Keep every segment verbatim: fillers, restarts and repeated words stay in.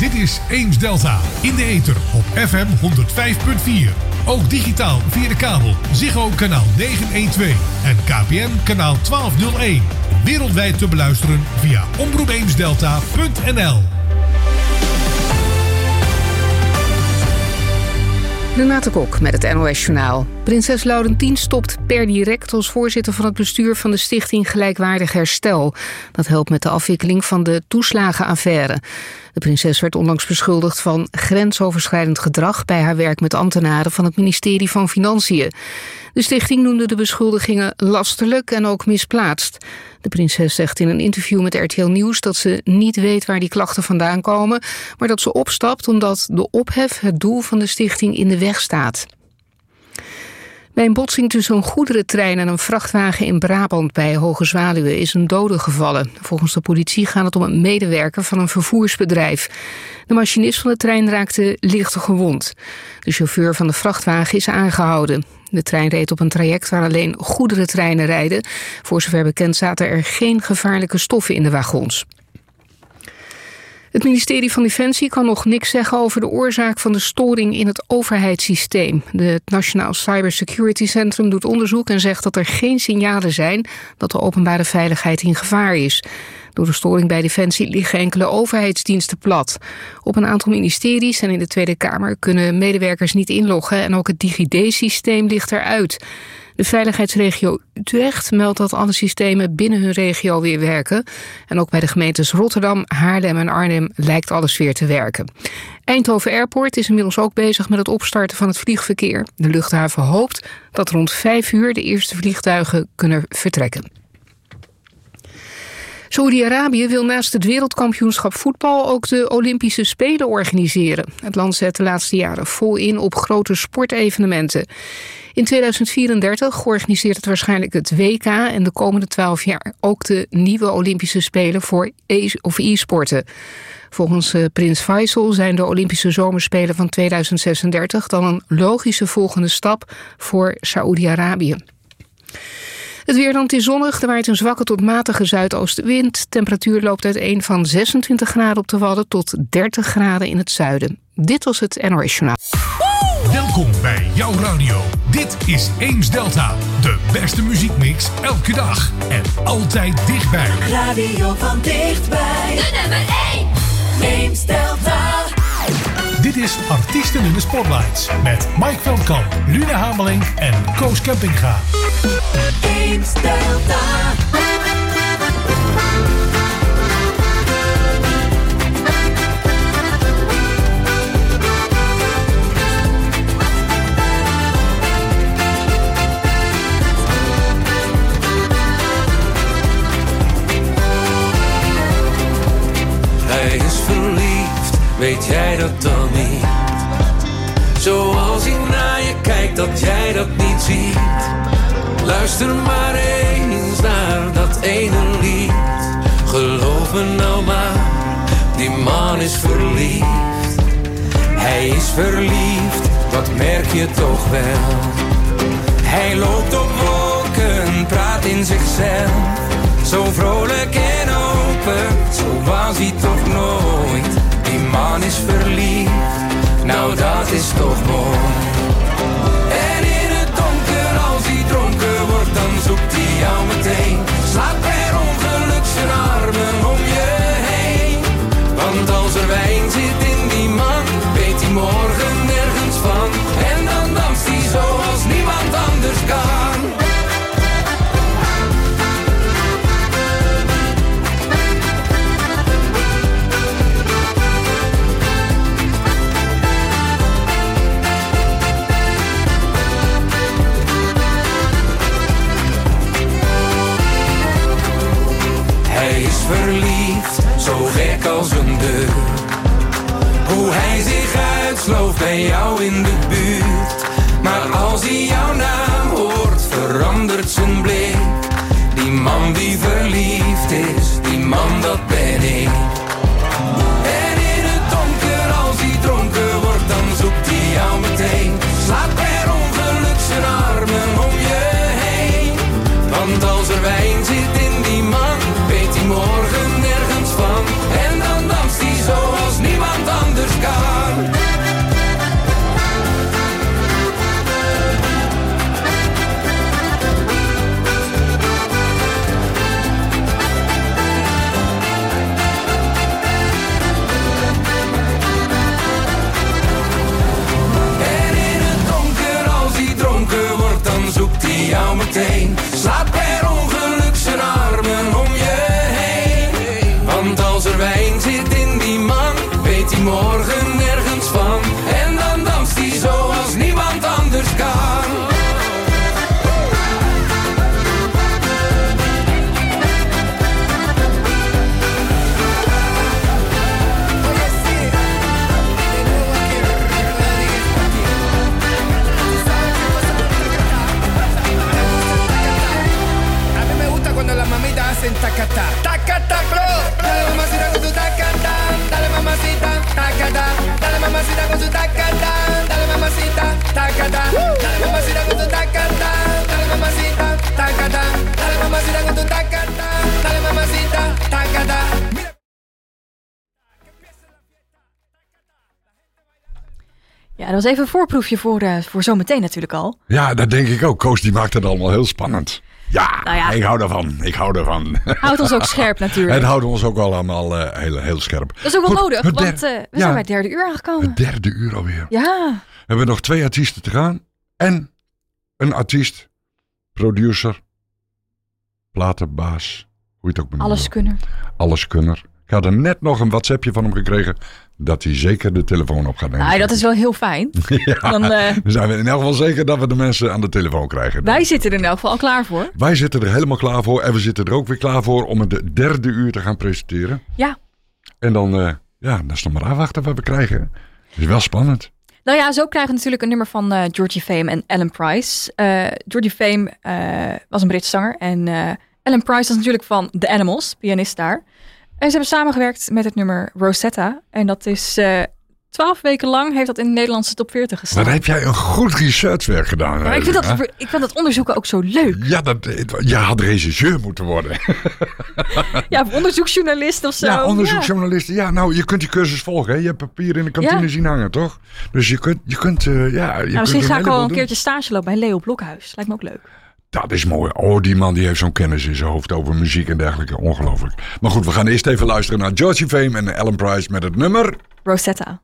Dit is Eems Delta. In de ether op F M honderd vijf punt vier. Ook digitaal via de kabel Ziggo kanaal negenhonderdtwaalf en K P N kanaal twaalfhonderdéén. Wereldwijd te beluisteren via omroep eems delta punt n l. Renate Kok met het N O S-journaal. Prinses Laurentien stopt per direct als voorzitter van het bestuur van de stichting Gelijkwaardig Herstel. Dat helpt met de afwikkeling van de toeslagenaffaire. De prinses werd onlangs beschuldigd van grensoverschrijdend gedrag bij haar werk met ambtenaren van het ministerie van Financiën. De stichting noemde de beschuldigingen lasterlijk en ook misplaatst. De prinses zegt in een interview met R T L Nieuws dat ze niet weet waar die klachten vandaan komen, maar dat ze opstapt omdat de ophef het doel van de stichting in de weg staat. Bij een botsing tussen een goederentrein en een vrachtwagen in Brabant bij Hoge Zwaluwe is een dode gevallen. Volgens de politie gaat het om een medewerker van een vervoersbedrijf. De machinist van de trein raakte licht gewond. De chauffeur van de vrachtwagen is aangehouden. De trein reed op een traject waar alleen goederentreinen rijden. Voor zover bekend zaten er geen gevaarlijke stoffen in de wagons. Het ministerie van Defensie kan nog niks zeggen over de oorzaak van de storing in het overheidssysteem. Het Nationaal Cybersecurity Centrum doet onderzoek en zegt dat er geen signalen zijn dat de openbare veiligheid in gevaar is. Door de storing bij Defensie liggen enkele overheidsdiensten plat. Op een aantal ministeries en in de Tweede Kamer kunnen medewerkers niet inloggen en ook het DigiD-systeem ligt eruit. De veiligheidsregio Utrecht meldt dat alle systemen binnen hun regio weer werken. En ook bij de gemeentes Rotterdam, Haarlem en Arnhem lijkt alles weer te werken. Eindhoven Airport is inmiddels ook bezig met het opstarten van het vliegverkeer. De luchthaven hoopt dat rond vijf uur de eerste vliegtuigen kunnen vertrekken. Saoedi-Arabië wil naast het wereldkampioenschap voetbal ook de Olympische Spelen organiseren. Het land zet de laatste jaren vol in op grote sportevenementen. In tweeduizend vierendertig organiseert het waarschijnlijk het W K en de komende twaalf jaar ook de nieuwe Olympische Spelen voor e- of e-sporten. Volgens uh, prins Faisal zijn de Olympische Zomerspelen van tweeduizend zesendertig dan een logische volgende stap voor Saoedi-Arabië. Het weer dan, het is zonnig, er waait een zwakke tot matige zuidoostenwind. Temperatuur loopt uiteen van zesentwintig graden op de Wadden tot dertig graden in het zuiden. Dit was het N O S-journaal. Welkom bij jouw radio. Dit is Eems Delta. De beste muziekmix elke dag en altijd dichtbij. Radio van dichtbij. De nummer één. Eems Delta. Dit is Artiesten in de Spotlights met Mike Veldkamp, Luna Hameling en Koos Kempinga. Eems Delta. Hij is verliefd, weet jij dat dan niet? Zoals hij naar je kijkt, dat jij dat niet ziet. Luister maar eens naar dat ene lied. Geloof me nou maar, die man is verliefd. Hij is verliefd, wat merk je toch wel? Hij loopt op wolken, praat in zichzelf. Zo vrolijk en open, zo was hij toch nooit. Die man is verliefd, nou dat is toch mooi. En in het donker, als hij dronken wordt, dan zoekt hij jou meteen. Slaat per ongeluk zijn armen om je heen. Want als er wijn zit in die man, weet hij morgen nergens van. En dan danst hij zoals niemand anders kan. Hij is verliefd, zo gek als een deur. Hoe hij zich uitslooft bij jou in de buurt. Maar als hij jouw naam hoort, verandert zijn blik. Die man die verliefd is, die man dat ben ik. En in het donker, als hij dronken wordt, dan zoekt hij jou meteen. Slaat per ongeluk zijn armen om je heen. Want als er wijn zit in die man, weet hij morgen nergens van. En dan danst hij zoals niemand anders. nou meteen slaat per ongeluk zijn armen om je heen. Want als er wijn zit in die man, weet hij morgen nergens van. En dan danst hij zoals niemand anders kan. En tacata, tacata, bro. Dale mamacita con tu tacata, dale mamacita, tacata, dale mamacita con tu tacata, dale mamacita, tacata, dale mamacita con tu tacata, dale mamacita, tacata, dale mamacita con tu tacata, dale mamacita, tacata. Ja, dat was even een voorproefje voor, uh, voor zometeen natuurlijk al. Ja, dat denk ik ook. Koos die maakt het allemaal heel spannend. Ja, nou ja, ik hou ervan. Ik hou ervan. Houdt ons ook scherp natuurlijk. Het houdt ons ook allemaal uh, heel, heel scherp. Dat is ook wel Goed, nodig, der- want uh, we ja, zijn bij het derde uur aangekomen. Het derde uur alweer. Ja. We hebben nog twee artiesten te gaan. En een artiest, producer, platenbaas, hoe je het ook benoemt. Alleskunner. Alleskunner. Ik had er net nog een WhatsAppje van hem gekregen dat hij zeker de telefoon op gaat nemen. Nou, dat is wel heel fijn. Ja, Dan, uh, dan zijn we in elk geval zeker dat we de mensen aan de telefoon krijgen. Wij zitten er in elk geval al klaar voor. Wij zitten er helemaal klaar voor. En we zitten er ook weer klaar voor om het derde uur te gaan presenteren. Ja. En dan, uh, ja, dan is nog maar afwachten wat we krijgen. Het is wel spannend. Nou ja, zo krijgen we natuurlijk een nummer van uh, Georgie Fame en Alan Price. Uh, Georgie Fame uh, was een Britse zanger. En uh, Alan Price was natuurlijk van The Animals, pianist daar. En ze hebben samengewerkt met het nummer Rosetta. En dat is uh, twaalf weken lang heeft dat in de Nederlandse top veertig gestaan. Dan heb jij een goed researchwerk gedaan. Maar ik vind, dat, ik vind dat onderzoeken ook zo leuk. Ja, dat, je had regisseur moeten worden. Ja, onderzoeksjournalist of zo. Ja, onderzoeksjournalist. Ja. ja, nou, je kunt die cursus volgen. Hè? Je hebt papier in de kantine ja. zien hangen, toch? Dus je kunt, je kunt uh, ja... Je nou, misschien kunt ga ik wel een doen. keertje stage lopen bij Leo Blokhuis. Lijkt me ook leuk. Dat is mooi. Oh, die man die heeft zo'n kennis in zijn hoofd over muziek en dergelijke. Ongelooflijk. Maar goed, we gaan eerst even luisteren naar Georgie Fame en Alan Price met het nummer... Rosetta.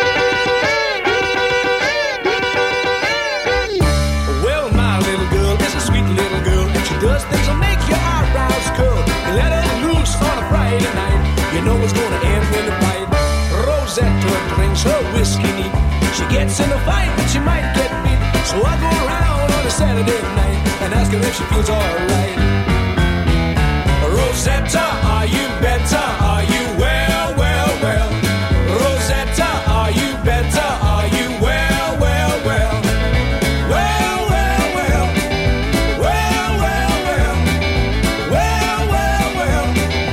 Well, my little girl is a sweet little girl, and she does things that make your eyebrows curl. You let her loose on a Friday night, you know it's gonna end in a fight. Rosetta drinks her whiskey neat. She gets in a fight, but she might get beat. So I go around on a Saturday night and ask her if she feels alright. Rosetta, are you better? Are you well, well, well? Rosetta, are you better? Are you well, well, well? Well, well, well. Well, well, well. Well, well, well.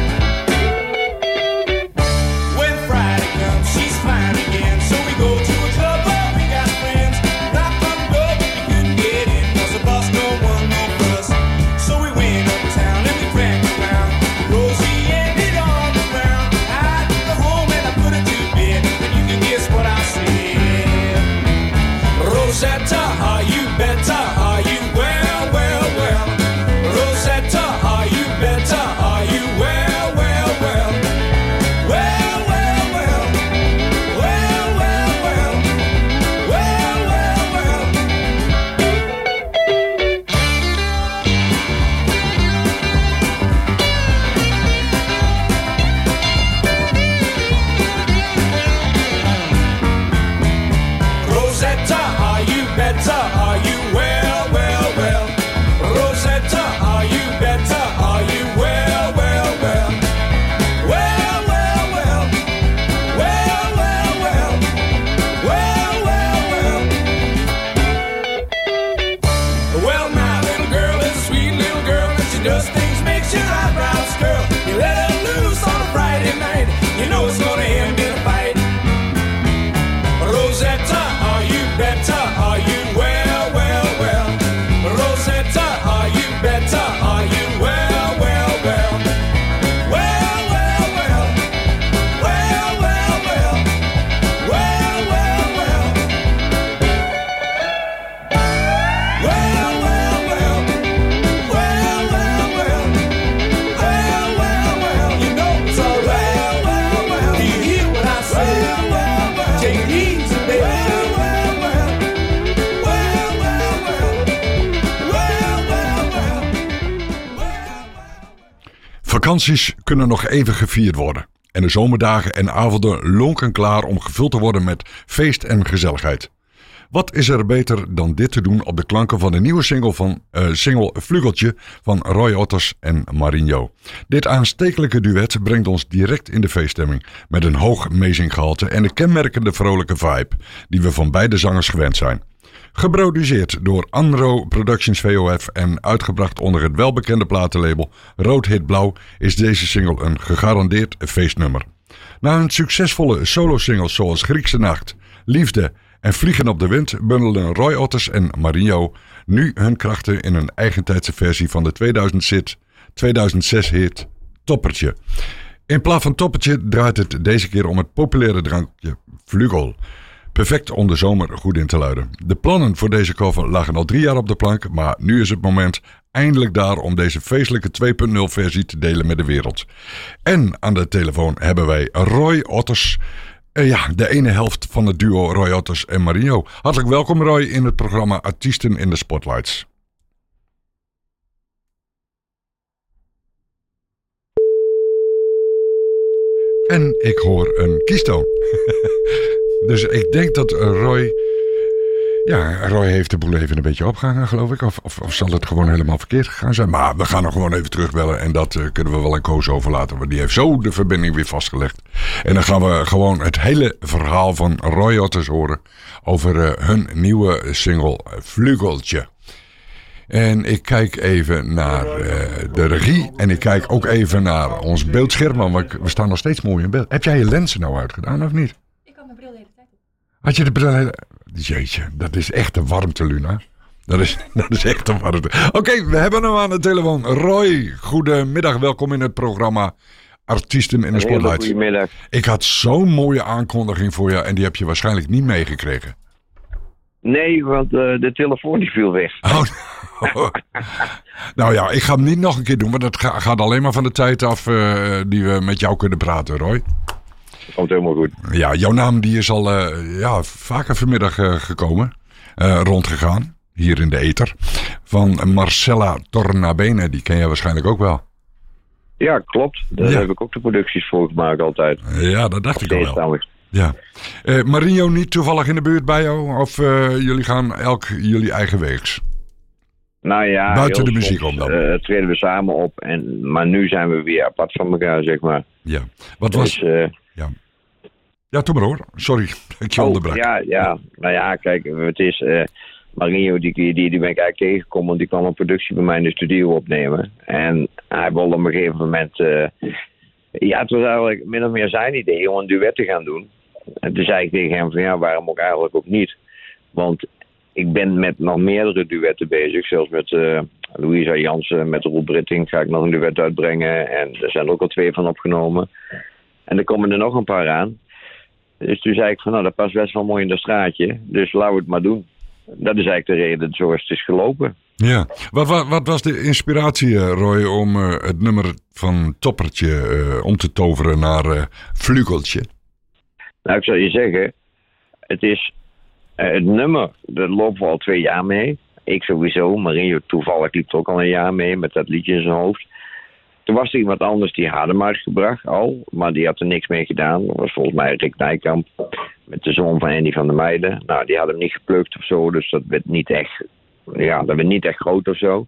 When Friday comes, she's fine again. So we go to a club where we got friends. Knock on the door, but we couldn't get in. Cause the boss don't want no fuss. So we went uptown and we cracked around. Rosie ended on the ground. Vakanties kunnen nog even gevierd worden. En de zomerdagen en avonden lonken klaar om gevuld te worden met feest en gezelligheid. Wat is er beter dan dit te doen op de klanken van de nieuwe single van uh, single Vlugeltje van Roy Otters en Marinho. Dit aanstekelijke duet brengt ons direct in de feeststemming met een hoog meezinggehalte en de kenmerkende vrolijke vibe die we van beide zangers gewend zijn. Geproduceerd door Anro Productions V O F en uitgebracht onder het welbekende platenlabel Rood Hit Blauw is deze single een gegarandeerd feestnummer. Na een succesvolle solo-singles zoals Griekse Nacht, Liefde en Vliegen op de Wind bundelen Roy Otters en Marinho nu hun krachten in een eigentijdse versie van de tweeduizend zes hit Toppertje. In plaats van Toppertje draait het deze keer om het populaire drankje Vlugel. Perfect om de zomer goed in te luiden. De plannen voor deze cover lagen al drie jaar op de plank, maar nu is het moment eindelijk daar om deze feestelijke twee punt nul versie te delen met de wereld. En aan de telefoon hebben wij Roy Otters, uh, ja, de ene helft van het duo Roy Otters en Marinho. Hartelijk welkom Roy in het programma Artiesten in de Spotlights. En ik hoor een kiestoon. Dus ik denk dat Roy... Ja, Roy heeft de boel even een beetje opgehangen, geloof ik. Of, of, of zal het gewoon helemaal verkeerd gegaan zijn. Maar we gaan nog gewoon even terugbellen. En dat uh, kunnen we wel aan Koos overlaten. Want die heeft zo de verbinding weer vastgelegd. En dan gaan we gewoon het hele verhaal van Roy Otters horen. Over uh, hun nieuwe single Vlugeltje. En ik kijk even naar uh, de regie. En ik kijk ook even naar ons beeldscherm. Want we staan nog steeds mooi in beeld. Heb jij je lenzen nou uitgedaan of niet? Ik had mijn bril de hele tijd op. Had je de bril... Jeetje, dat is echt een warmte, Luna. Dat is, dat is echt een warmte. Oké, okay, we hebben hem aan de telefoon. Roy, goedemiddag. Welkom in het programma Artiesten in de Spotlight. Goedemiddag. Ik had zo'n mooie aankondiging voor je en die heb je waarschijnlijk niet meegekregen. Nee, want uh, de telefoon die viel weg. Oh, oh. Nou ja, ik ga hem niet nog een keer doen, want dat gaat alleen maar van de tijd af uh, die we met jou kunnen praten, Roy. Komt helemaal goed. Ja, jouw naam die is al uh, ja, vaker vanmiddag uh, gekomen, uh, rondgegaan, hier in de ether. Van Marcella Tornabene, die ken jij waarschijnlijk ook wel. Ja, klopt. Daar ja. heb ik ook de producties voor gemaakt altijd. Ja, dat dacht of ik al wel. Stamelijk. Ja. Uh, Marinho niet toevallig in de buurt bij jou? Of uh, jullie gaan elk jullie eigen weegs? Nou ja, buiten de muziek om dan? Uh, treden we samen op. En, maar nu zijn we weer apart van elkaar, zeg maar. Ja. Wat was... Dus, uh, ja. Ja, doe maar hoor. Sorry dat ik je oh, onderbrak. Ja, ja. Nou ja, kijk, het is... Uh, Marinho, die, die, die ben ik eigenlijk tegengekomen, want die kwam een productie bij mij in de studio opnemen. En hij wilde op een gegeven moment... Uh, ja, het was eigenlijk min of meer zijn idee om een duet te gaan doen. En toen zei ik tegen hem van ja, waarom ook eigenlijk ook niet? Want ik ben met nog meerdere duetten bezig. Zelfs met uh, Louisa Jansen, met Roel Britting ga ik nog een duet uitbrengen. En er zijn er ook al twee van opgenomen. En er komen er nog een paar aan. Dus toen zei ik van nou, dat past best wel mooi in dat straatje. Dus laten we het maar doen. Dat is eigenlijk de reden, zoals het is gelopen. Ja, wat, wat, wat was de inspiratie, Roy, om uh, het nummer van Toppertje uh, om te toveren naar uh, Vlugeltje? Nou, ik zal je zeggen, het is uh, het nummer, daar lopen we al twee jaar mee. Ik sowieso, Marinho toevallig liep er ook al een jaar mee met dat liedje in zijn hoofd. Toen was er iemand anders die had hem uitgebracht al, maar die had er niks mee gedaan. Dat was volgens mij Rick Nijkamp met de zoon van Andy van der Meijden. Nou, die had hem niet geplukt of zo, dus dat werd niet echt, ja, dat werd niet echt groot of zo.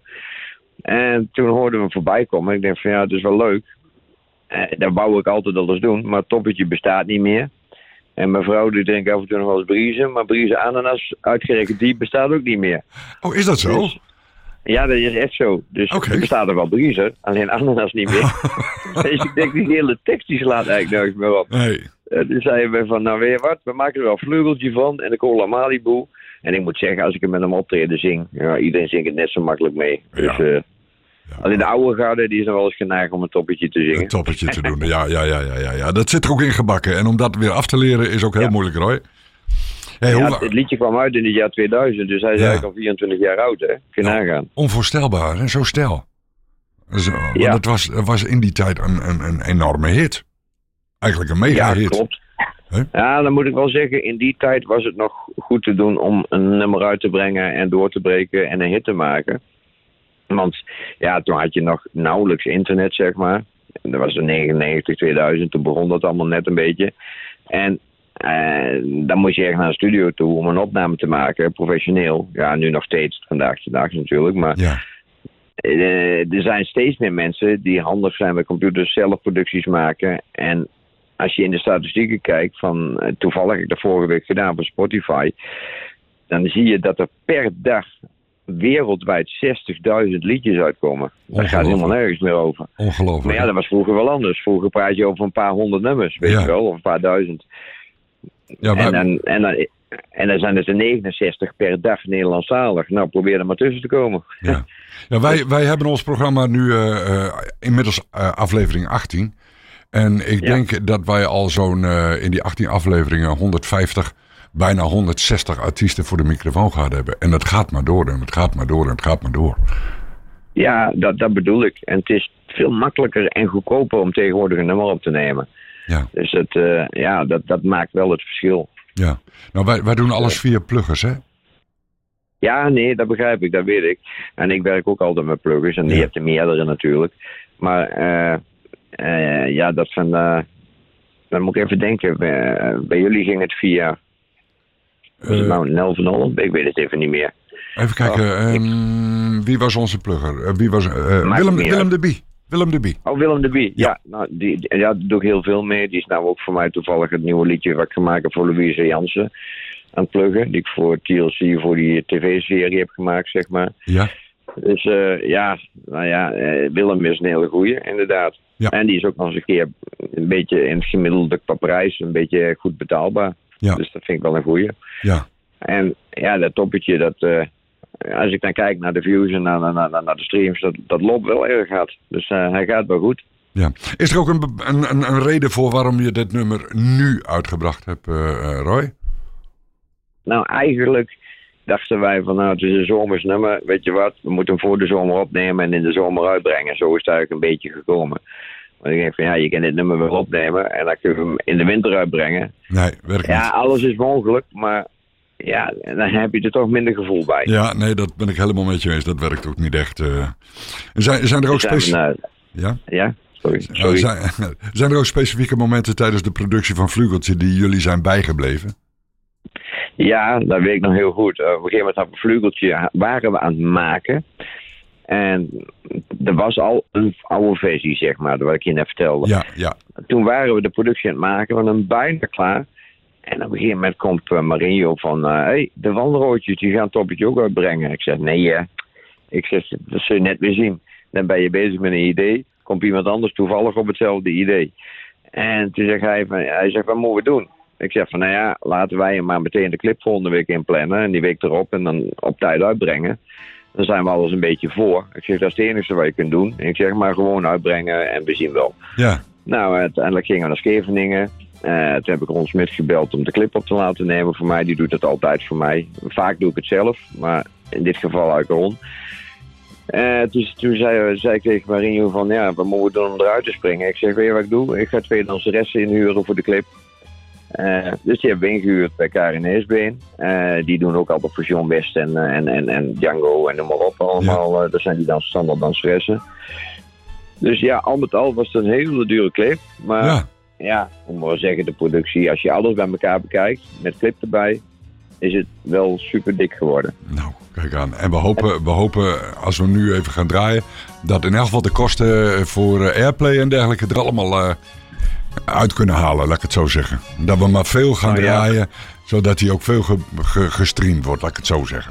En toen hoorden we hem voorbij komen en ik denk van ja, het is wel leuk. En dat wou ik altijd al eens doen, maar Toppertje bestaat niet meer. En mijn vrouw die denkt af en toe nog wel eens Brieze, maar Brieze Ananas, uitgerekend die, bestaat ook niet meer. Oh, is dat zo? Dus, ja, dat is echt zo. Dus okay. Er bestaat er wel Brieze, alleen Ananas niet meer. Dus ik denk, die hele tekst die slaat eigenlijk nergens meer op. Nee. Uh, dus zeiden we van, nou weet je wat, we maken er wel Vlugeltje van en de Cola Malibu. En ik moet zeggen, als ik hem met hem optreden zing, ja, iedereen zingt het net zo makkelijk mee. Dus, ja. uh, Ja. Alleen de oude garde, die is nog wel eens geneigd om een toppetje te zingen. Een toppetje te doen, ja, ja, ja, ja, ja, ja. Dat zit er ook in gebakken. En om dat weer af te leren is ook heel ja. moeilijk, Roy. Hey, ja, hoe... Het liedje kwam uit in het jaar tweeduizend, dus hij is ja. eigenlijk al vierentwintig jaar oud, hè? Kun je ja. nagaan. Onvoorstelbaar, hè? Zo stel. Zo, want ja. het was, was in die tijd een, een, een enorme hit. Eigenlijk een mega hit. Ja, klopt. Huh? Ja, dan moet ik wel zeggen, in die tijd was het nog goed te doen om een nummer uit te brengen en door te breken en een hit te maken. Want ja, toen had je nog nauwelijks internet, zeg maar. Dat was in negenennegentig, tweeduizend. Toen begon dat allemaal net een beetje. En uh, dan moest je echt naar een studio toe om een opname te maken, professioneel. Ja, nu nog steeds, vandaag de dag natuurlijk. Maar Ja. uh, er zijn steeds meer mensen die handig zijn bij computers, zelf producties maken. En als je in de statistieken kijkt, van uh, toevallig heb ik dat vorige week gedaan voor Spotify, dan zie je dat er per dag wereldwijd zestigduizend liedjes uitkomen. Daar gaat helemaal nergens meer over. Ongelooflijk. Maar ja, dat was vroeger wel anders. Vroeger praat je over een paar honderd nummers, weet Ja. je wel, of een paar duizend. Ja, wij- En dan, en, dan, en dan zijn het er negenenzestig per dag Nederlandstalig. Nou, probeer er maar tussen te komen. Ja. Ja, wij, wij hebben ons programma nu uh, uh, inmiddels uh, aflevering achttien. En ik Ja. denk dat wij al zo'n uh, in die achttien afleveringen honderdvijftig, bijna honderdzestig artiesten voor de microfoon gehad hebben. En dat gaat maar door en het gaat maar door en het gaat maar door. Ja, dat, dat bedoel ik. En het is veel makkelijker en goedkoper om tegenwoordig een nummer op te nemen. Ja, Dus het, uh, ja, dat, dat maakt wel het verschil. ja. Nou, wij, wij doen alles via pluggers, hè? Ja, nee, dat begrijp ik, dat weet ik. En ik werk ook altijd met pluggers. En die Ja. hebt er meerdere natuurlijk. Maar uh, uh, ja, dat van... Uh, dan moet ik even denken. Bij, bij jullie ging het via... Was het Uh, nou Nel van Holland? Ik weet het even niet meer. even kijken, Oh, ik- ehm, wie was onze plugger? Uh, wie was, uh, Maakt Willem, niet Willem uit. de Bie. Willem de Bie. Oh, Willem de Bie. Ja. Ja, nou, die, die- ja, daar doe ik heel veel mee. Die is nou ook voor mij toevallig het nieuwe liedje wat ik gemaakt heb voor Louise Jansen aan het pluggen. Die ik voor T L C, voor die tv-serie heb gemaakt, zeg maar. Ja, Dus uh, ja, nou ja, uh, Willem is een hele goeie, inderdaad. Ja. En die is ook nog eens een keer een beetje in het gemiddelde qua prijs, een beetje goed betaalbaar. Ja. Dus dat vind ik wel een goeie. ja. En ja, dat toppetje, dat, uh, als ik dan kijk naar de views en naar, naar, naar, naar de streams, dat, dat loopt wel erg hard. Dus uh, hij gaat wel goed. Ja. Is er ook een, be- een, een, een reden voor waarom je dit nummer nu uitgebracht hebt, uh, uh, Roy? Nou, eigenlijk dachten wij van, nou, het is een zomers nummer. Weet je wat, we moeten hem voor de zomer opnemen en in de zomer uitbrengen. Zo is het eigenlijk een beetje gekomen. Want ik denk van, ja, je kan dit nummer wel opnemen en dan kun je hem in de winter uitbrengen. Nee, werkt Ja, niet. alles is mogelijk, maar ja, dan heb je er toch minder gevoel bij. Ja, nee, dat ben ik helemaal met je eens. Dat werkt ook niet echt. Uh. Zijn, zijn er ook Dus dan, specifieke... uh, Ja? ja, sorry. Ja, sorry. zijn, zijn er ook specifieke momenten tijdens de productie van Vlugeltje die jullie zijn bijgebleven? Ja, dat weet ik nog heel goed. Uh, op een gegeven moment had een vleugeltje waren we aan het maken. En er was al een oude versie, zeg maar, wat ik je net vertelde. Ja, ja. Toen waren we de productie aan het maken, we waren hem bijna klaar. En op een gegeven moment komt uh, Marinho van, hé, uh, hey, de wandelroodjes, die gaan het toppetje ook uitbrengen. Ik zeg, nee, uh, ik zeg, dat zul je net weer zien. Dan ben je bezig met een idee, komt iemand anders toevallig op hetzelfde idee. En toen zegt hij, van, hij zegt, wat moeten we doen? Ik zeg van, nou ja, laten wij hem maar meteen de clip volgende week inplannen. En die week erop en dan op tijd uitbrengen. Dan zijn we alles een beetje voor. Ik zeg, dat is het enige wat je kunt doen. En ik zeg, maar gewoon uitbrengen en we zien wel. Ja, Nou, uiteindelijk gingen we naar Scheveningen. Uh, toen heb ik Ron Smit gebeld om de clip op te laten nemen voor mij. Die doet het altijd voor mij. Vaak doe ik het zelf, maar in dit geval uit Ron. Uh, dus, toen zei, zei ik tegen Marinho van, ja, wat moeten we doen om eruit te springen? Ik zeg, weet je wat ik doe? Ik ga twee danseressen inhuren voor de clip. Uh, dus die hebben we ingehuurd bij Karin Heesbeen. Uh, die doen ook altijd voor John West en, uh, en, en, en Django en noem maar op allemaal. Ja. Uh, dat zijn die dan standaard danseressen. Dus ja, al met al was het een hele dure clip. Maar ja, ja. om maar te zeggen, de productie, als je alles bij elkaar bekijkt, met clip erbij, is het wel super dik geworden. Nou, kijk aan. En we hopen, we hopen, als we nu even gaan draaien, dat in elk geval de kosten voor uh, airplay en dergelijke er allemaal uh, uit kunnen halen, laat ik het zo zeggen. Dat we maar veel gaan oh, ja. draaien, zodat hij ook veel ge, ge, gestreamd wordt, laat ik het zo zeggen.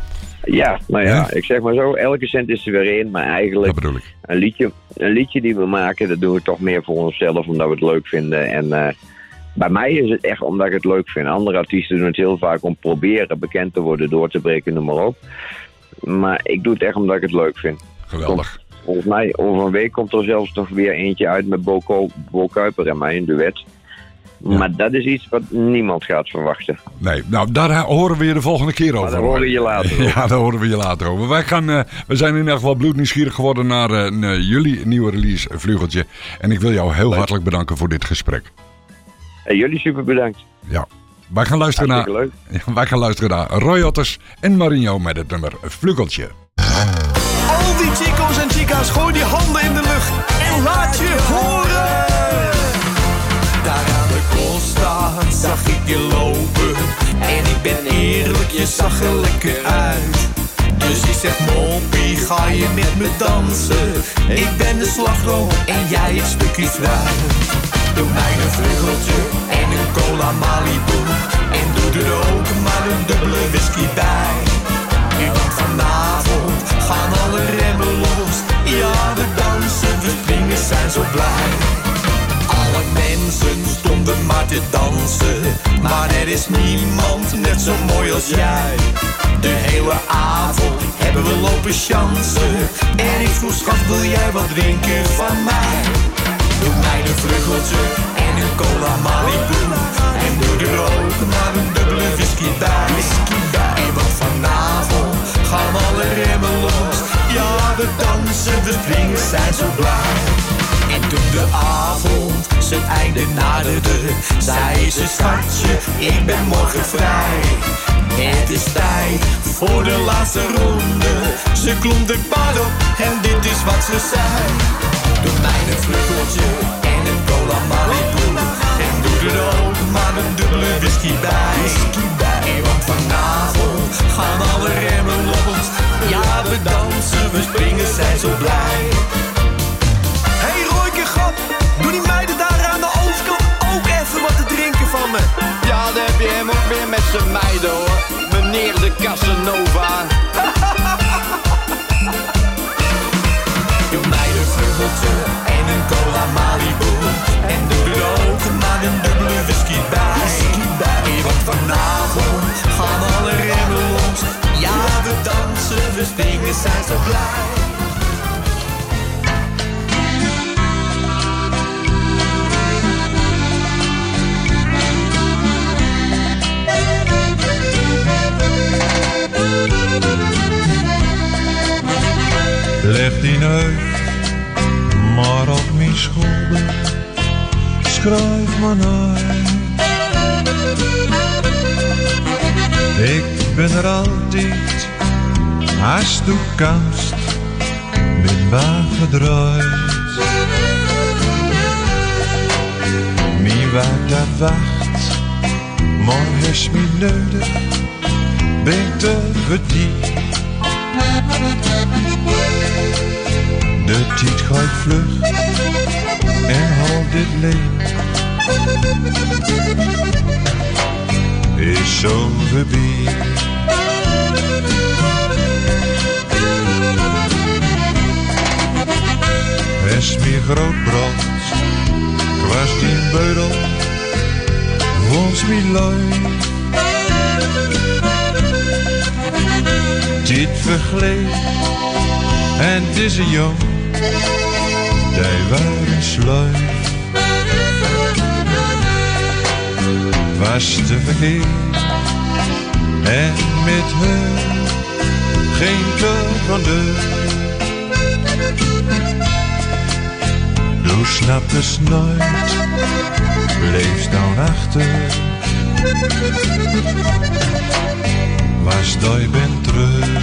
Ja, nou ja, Ja? ik zeg maar zo, elke cent is er weer één, maar eigenlijk Dat bedoel ik. een liedje, een liedje die we maken, dat doen we toch meer voor onszelf, omdat we het leuk vinden. En uh, bij mij is het echt omdat ik het leuk vind. Andere artiesten doen het heel vaak om proberen bekend te worden, door te breken, noem maar op. Maar ik doe het echt omdat ik het leuk vind. Geweldig. Volgens mij, over een week komt er zelfs nog weer eentje uit met Bo, Ko- Bo Kuiper en mij, een duet. Ja. Maar dat is iets wat niemand gaat verwachten. Nee, nou daar horen we je de volgende keer over. Maar daar horen we je later over. Ja, daar horen we je later over. Wij gaan, uh, we zijn in ieder geval bloednieuwsgierig geworden naar uh, jullie nieuwe release Vlugeltje. En ik wil jou heel hartelijk bedanken voor dit gesprek. En jullie super bedankt. Ja, wij gaan luisteren naar, leuk. wij gaan luisteren naar Roy Otters en Marinho met het nummer Vlugeltje. Oh, Al die chicos en chicas, gooi die handen in de lucht en laat je horen. Daar aan de Costa zag ik je lopen. En ik ben eerlijk, je zag er lekker uit. Dus ik zeg moppie, ga je met me dansen? Ik ben de slagroom en jij het stukje fruit. Doe mij een vleugeltje en een cola Malibu. En doe er ook maar een dubbele whisky bij. Want vanavond gaan alle remmen los. Ja, we dansen, we springen, zijn zo blij. Alle mensen stonden maar te dansen. Maar er is niemand net zo mooi als jij. De hele avond hebben we lopen chansen. En ik vroeg schat, wil jij wat drinken van mij? Doe mij een vleugeltje en een cola Malibu. En doe er ook maar een dubbele whisky bij. En want vanavond gaan alle remmen los. Ja, we dansen, we springen, zijn zo blij. En toen de avond zijn einde naderde, zei ze schatje, ik ben morgen vrij. Het is tijd voor de laatste ronde. Ze klom de pad op en dit is wat ze zei. Doe mij een vleugeltje en een cola Malibu. En doe er ook maar een dubbele whisky bij. En want vanavond gaan alle remmen los. Ja, we dansen, we springen, zijn zo blij. Hey Rooikegap, doe die meiden daar aan de overkant ook even wat te drinken van me. Ja, daar heb je hem ook weer met zijn meiden hoor. Meneer de Casanova. Doe mij een vleugeltje en een cola Malibu. En doe er ook maar een dubbele whisky bij. Want vanavond gaan alle remmen los. Ja, we dansen, we springen, zijn zo blij. Leg die neus maar op mijn schouder, schrijf maar uit. Ik ben er altijd, als du kannst, met mij verdraaid. Mijn wat dat wacht, maar is mijn nodig, ben te verdiend. De tijd gaat vlug en al dit leed is zo voorbij. Is mijn groot brood, was die beudel, woons mijn lui. Dit vergleed en deze jong, die waren slui. Was te verkeerd en met hun geen te van deur. Du snapt es nooit, bleef dan achter. Was die ben terug.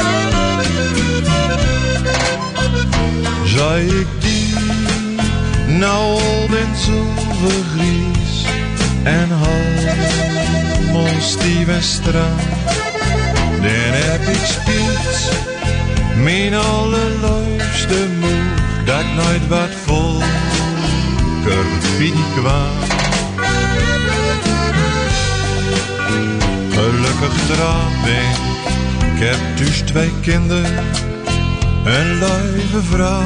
Zou ik die nou al ben zilvergries en halmos die westraan, dan heb ik spijt, mijn allerleukste moe, dat ik nooit wat volker wie kwam. Gelukkig trouw ben ik, heb dus twee kinderen, een lieve vrouw.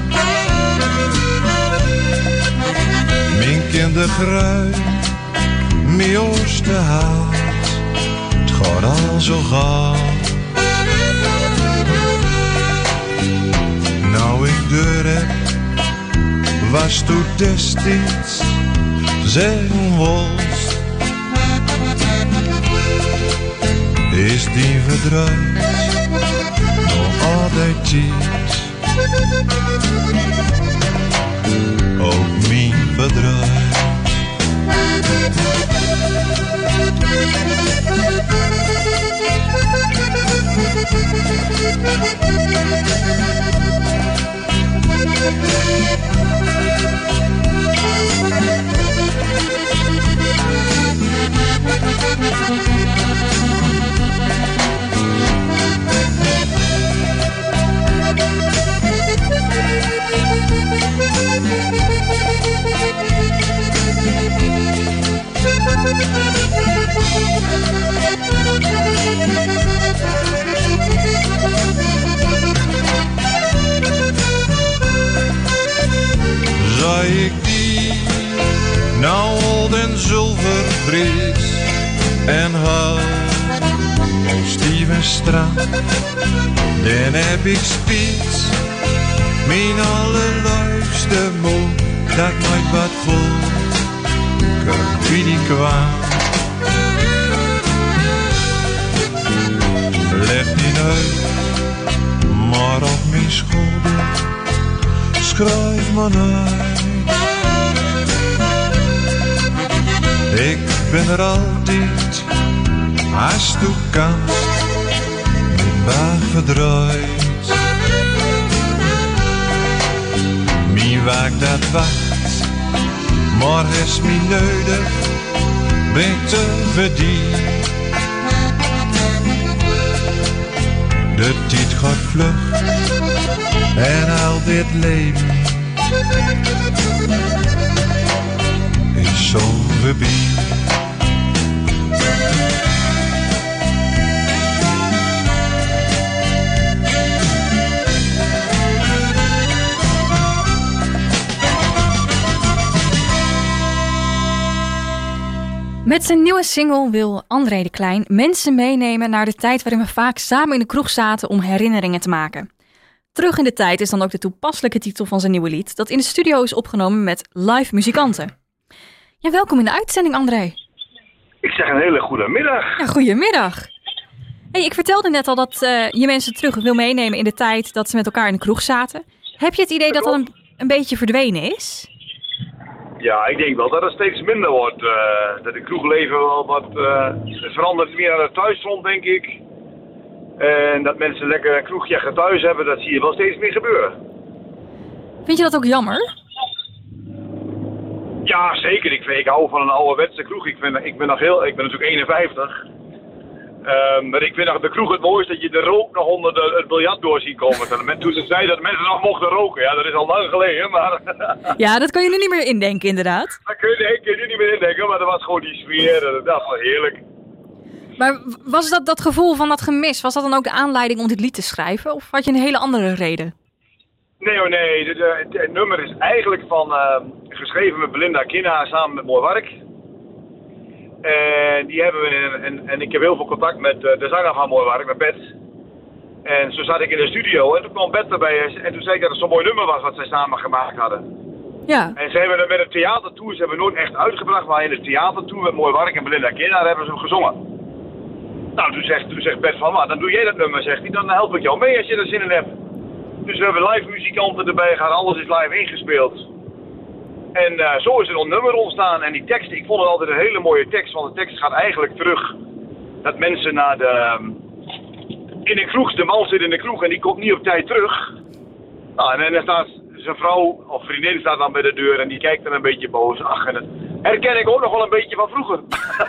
Mijn kinder gruin, mijn ooste haat, het gaat al zo gauw. Nou ik deur heb, was toen destijds zijn wolst. Is die verdraaid, nog altijd tijd. Ook mijn verdraaid. Zou ik die nou al den zilvergris en hou Steven Straat, dan heb ik spits mijn allerleukste moe dat nooit wat voelt, kan wie die kwaad. Leg niet uit, maar op mijn schouder schrijf maar uit. Ik ben er altijd, als du kanst, mijn waag verdraait. Mijn waag dat wacht, maar is mijn nodig, ben te verdiend. De tijd gaat vlug en al dit leven is zo voorbij. Met zijn nieuwe single wil André de Klein mensen meenemen naar de tijd waarin we vaak samen in de kroeg zaten om herinneringen te maken. Terug in de tijd is dan ook de toepasselijke titel van zijn nieuwe lied, dat in de studio is opgenomen met live muzikanten. Ja, welkom in de uitzending, André. Ik zeg een hele goede middag. Ja, goedemiddag. Hey, ik vertelde net al dat uh, je mensen terug wil meenemen in de tijd dat ze met elkaar in de kroeg zaten. Heb je het idee dat dat een, een beetje verdwenen is? Ja, ik denk wel dat het steeds minder wordt. Uh, dat het kroegleven wel wat uh, verandert meer aan het thuisfront, denk ik. En dat mensen lekker een kroegje thuis hebben, dat zie je wel steeds meer gebeuren. Vind je dat ook jammer? Ja, zeker. Ik, ik hou van een ouderwetse kroeg. Ik ben, ik ben nog heel, ik ben natuurlijk eenenvijftig. Um, maar ik vind nog de kroeg het mooiste dat je de rook nog onder de, het biljart door ziet komen. Toen ze zeiden dat mensen nog mochten roken, ja, dat is al lang geleden, maar... Ja, dat kan je nu niet meer indenken, inderdaad. Dat kun je, nee, kun je nu niet meer indenken, maar dat was gewoon die sfeer, dat was heerlijk. Maar was dat, dat gevoel van dat gemis, was dat dan ook de aanleiding om dit lied te schrijven? Of had je een hele andere reden? Nee hoor, nee. De, de, het, het nummer is eigenlijk van, uh, geschreven met Belinda Kinna samen met Mooi Wark. En die hebben we, in, en, en ik heb heel veel contact met uh, de zanger van Mooi Wark, met Bet. En zo zat ik in de studio en toen kwam Bet erbij en toen zei ik dat het zo'n mooi nummer was wat zij samen gemaakt hadden. Ja. En ze hebben het met een theatertour, ze hebben nooit echt uitgebracht, maar in de theatertour met Mooi Wark en Belinda Kinna hebben ze hem gezongen. Nou, toen zegt, toen zegt Bert van, maar dan doe jij dat nummer, zegt hij, dan help ik jou mee als je er zin in hebt. Dus we hebben live muzikanten erbij gehad, alles is live ingespeeld. En uh, zo is er een nummer ontstaan. En die tekst, ik vond het altijd een hele mooie tekst, want de tekst gaat eigenlijk terug dat mensen naar de... in de kroeg, de man zit in de kroeg en die komt niet op tijd terug. Nou, en dan staat zijn vrouw of vriendin staat dan bij de deur en die kijkt dan een beetje boos. Ach, en dat herken ik ook nog wel een beetje van vroeger.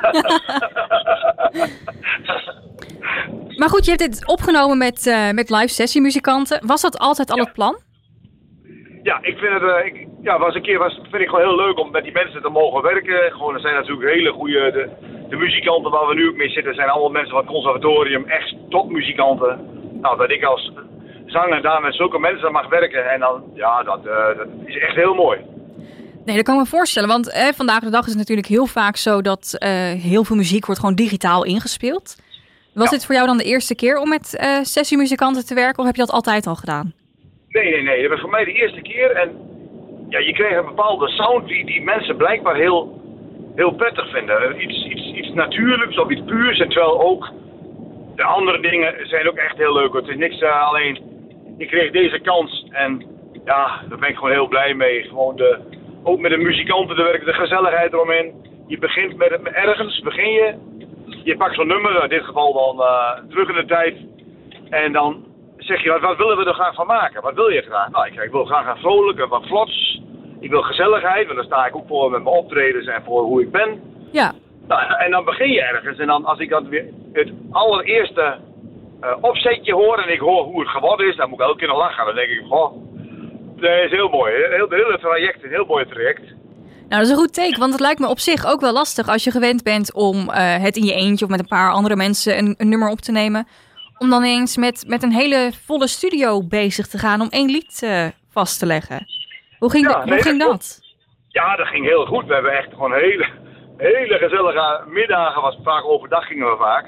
Maar goed, je hebt dit opgenomen met, uh, met live sessiemuzikanten. Was dat altijd al ja. het plan? Ja, ik vind het, uh, ik, ja, was een keer was, vind ik gewoon heel leuk om met die mensen te mogen werken. Gewoon, er zijn natuurlijk hele goede, de, de muzikanten waar we nu ook mee zitten, zijn allemaal mensen van het conservatorium, echt topmuzikanten. Nou, dat ik als zanger daar met zulke mensen mag werken en dan, ja, dat, uh, dat is echt heel mooi. Nee, dat kan ik me voorstellen, want eh, vandaag de dag is het natuurlijk heel vaak zo dat uh, heel veel muziek wordt gewoon digitaal ingespeeld. Was ja. dit voor jou dan de eerste keer om met uh, sessiemuzikanten te werken of heb je dat altijd al gedaan? Nee, nee, nee. Dat was voor mij de eerste keer. En ja, je kreeg een bepaalde sound die, die mensen blijkbaar heel, heel prettig vinden. Iets, iets, iets natuurlijks of iets puurs. En terwijl ook de andere dingen zijn ook echt heel leuk. Het is niks uh, alleen, ik kreeg deze kans en ja, daar ben ik gewoon heel blij mee. Gewoon de, ook met de muzikanten te werken, de gezelligheid eromheen. Je begint met het, ergens, begin je. Je pakt zo'n nummer, in dit geval dan uh, terug in de tijd. En dan zeg je, wat, wat willen we er graag van maken? Wat wil je graag? Nou, ik, ik wil graag een vrolijk, wat vlots. Ik wil gezelligheid, want daar sta ik ook voor met mijn optredens en voor hoe ik ben. Ja. Nou, en dan begin je ergens. En dan als ik dan weer het allereerste uh, opzetje hoor en ik hoor hoe het geworden is, dan moet ik elke keer nog lachen. Dan denk ik, goh, dat is heel mooi. Heel, het hele traject, een heel mooi traject. Nou, dat is een goed teken, want het lijkt me op zich ook wel lastig als je gewend bent om uh, het in je eentje of met een paar andere mensen een, een nummer op te nemen. Om dan eens met, met een hele volle studio bezig te gaan om één lied uh, vast te leggen. Hoe ging, ja, de, nee, hoe ging dat? dat? Ja, dat ging heel goed. We hebben echt gewoon hele, hele gezellige middagen. Was vaak overdag gingen we vaak.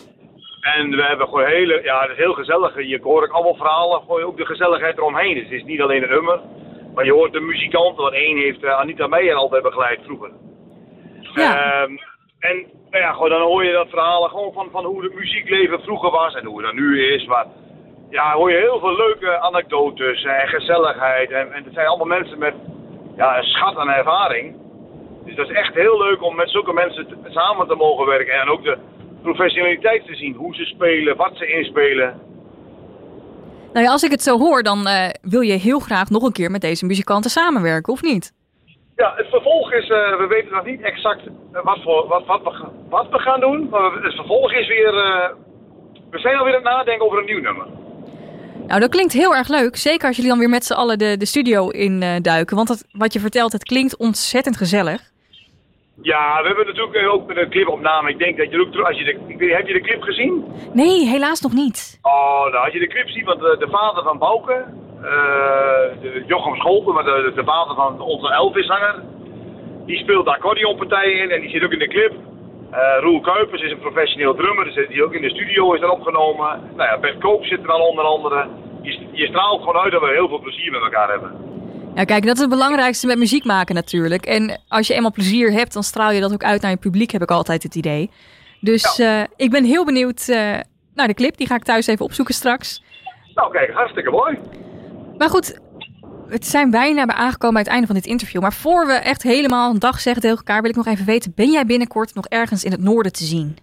En we hebben gewoon hele, ja, het is heel gezellig. Je hoort ook allemaal verhalen, gewoon ook de gezelligheid eromheen. Dus het is niet alleen een nummer, maar je hoort de muzikanten. Want één heeft uh, Anita Meijer altijd begeleid vroeger. Ja. Um, en nou ja, gewoon, dan hoor je dat verhalen gewoon van, van hoe het muziekleven vroeger was en hoe het dan nu is. Maar ja, hoor je heel veel leuke anekdotes en gezelligheid. En, en het zijn allemaal mensen met ja, een schat aan ervaring. Dus dat is echt heel leuk om met zulke mensen te, samen te mogen werken. En ook de professionaliteit te zien. Hoe ze spelen, wat ze inspelen. Nou ja, als ik het zo hoor, dan uh, wil je heel graag nog een keer met deze muzikanten samenwerken, of niet? Ja, het vervolg is, uh, we weten nog niet exact wat, voor, wat, wat, we, wat we gaan doen. Maar het vervolg is weer, uh, we zijn alweer aan het nadenken over een nieuw nummer. Nou, dat klinkt heel erg leuk. Zeker als jullie dan weer met z'n allen de, de studio in uh, duiken. Want het, wat je vertelt, het klinkt ontzettend gezellig. Ja, we hebben natuurlijk ook met een clipopname. Ik denk dat je ook, als je de, ik weet, heb je de clip gezien? Nee, helaas nog niet. Oh, nou, als je de clip ziet, want de, de vader van Bouke, uh, de Jochem Scholten, maar de, de vader van onze Elvis-zanger, die speelt de accordeonpartijen in en die zit ook in de clip. Uh, Roel Kuipers is een professioneel drummer, dus die ook in de studio is dan opgenomen. Nou ja, Bert Koop zit er al onder andere. Je, je straalt gewoon uit dat we heel veel plezier met elkaar hebben. Ja, kijk, dat is het belangrijkste met muziek maken natuurlijk. En als je eenmaal plezier hebt, dan straal je dat ook uit naar je publiek, heb ik altijd het idee. Dus ja. uh, ik ben heel benieuwd uh, naar de clip. Die ga ik thuis even opzoeken straks. Nou kijk, hartstikke mooi. Maar goed, we zijn bijna bij aangekomen bij het einde van dit interview. Maar voor we echt helemaal een dag zeggen tegen elkaar, wil ik nog even weten, ben jij binnenkort nog ergens in het noorden te zien?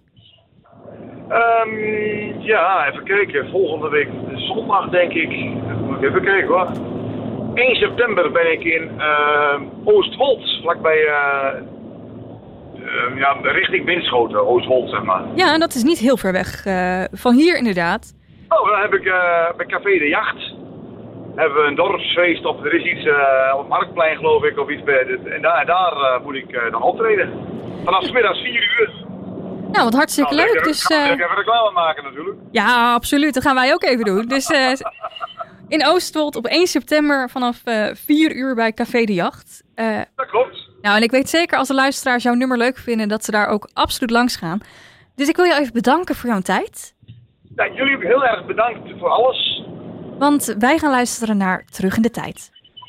Um, ja, even kijken. Volgende week zondag denk ik. Moet ik even kijken hoor. één september ben ik in uh, Oostwold, vlakbij uh, uh, ja, richting Winschoten, Oostwold zeg maar. Ja, en dat is niet heel ver weg uh, van hier inderdaad. Oh, dan heb ik uh, bij Café de Jacht. Hebben we een dorpsfeest of er is iets uh, op het Marktplein geloof ik of iets bij de, en daar, daar uh, moet ik uh, dan optreden. Vanaf 's middags vier uur. Nou, wat hartstikke nou, leuk. Lekker, dus, uh... uh... even reclame maken natuurlijk. Ja, absoluut. Dat gaan wij ook even doen. Dus uh, in Oostwold op één september vanaf uh, vier uur bij Café de Jacht. Uh, dat klopt. Nou, en ik weet zeker als de luisteraars jouw nummer leuk vinden, dat ze daar ook absoluut langs gaan. Dus ik wil jou even bedanken voor jouw tijd. Ja, jullie heel erg bedankt voor alles. Want wij gaan luisteren naar Terug in de Tijd.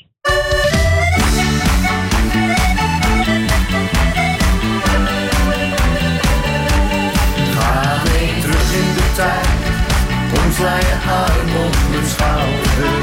Ga mee terug in de tijd. Kom, sla je arm op mijn schouder.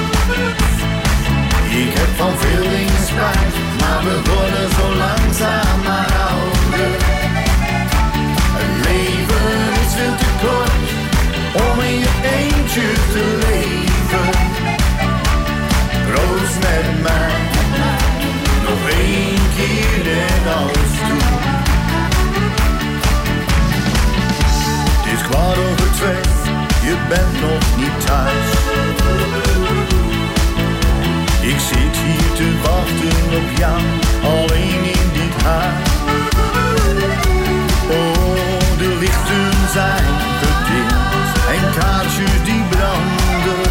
Ik heb van veel dingen spijt, maar we worden zo langzaam maar ouder. Het leven is veel te kort om in je eentje te leven. Proost met mij, nog één keer net als toen. Het is kwart over twee, je bent nog niet thuis. Ik zit hier te wachten op jou, alleen in dit huis. Oh, de lichten zijn gedimd en kaarsjes die branden.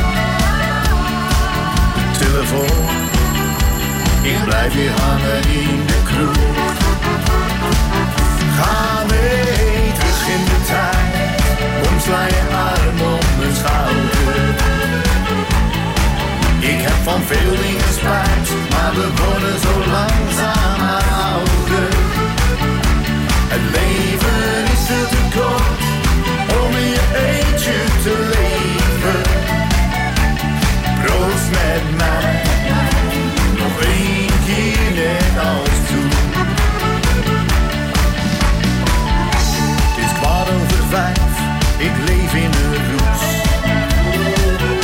De telefoon, ik blijf hier hangen in de kroeg. Ga mee terug in de tijd, kom sla je arm op mijn schouder. Ik heb van veel dingen spijt, maar we worden zo langzaam maar ouder. Het leven is veel te kort om in je eentje te leven. Proost met mij, nog één keer net als toen. Het is kwart over vijf, ik leef in de roes.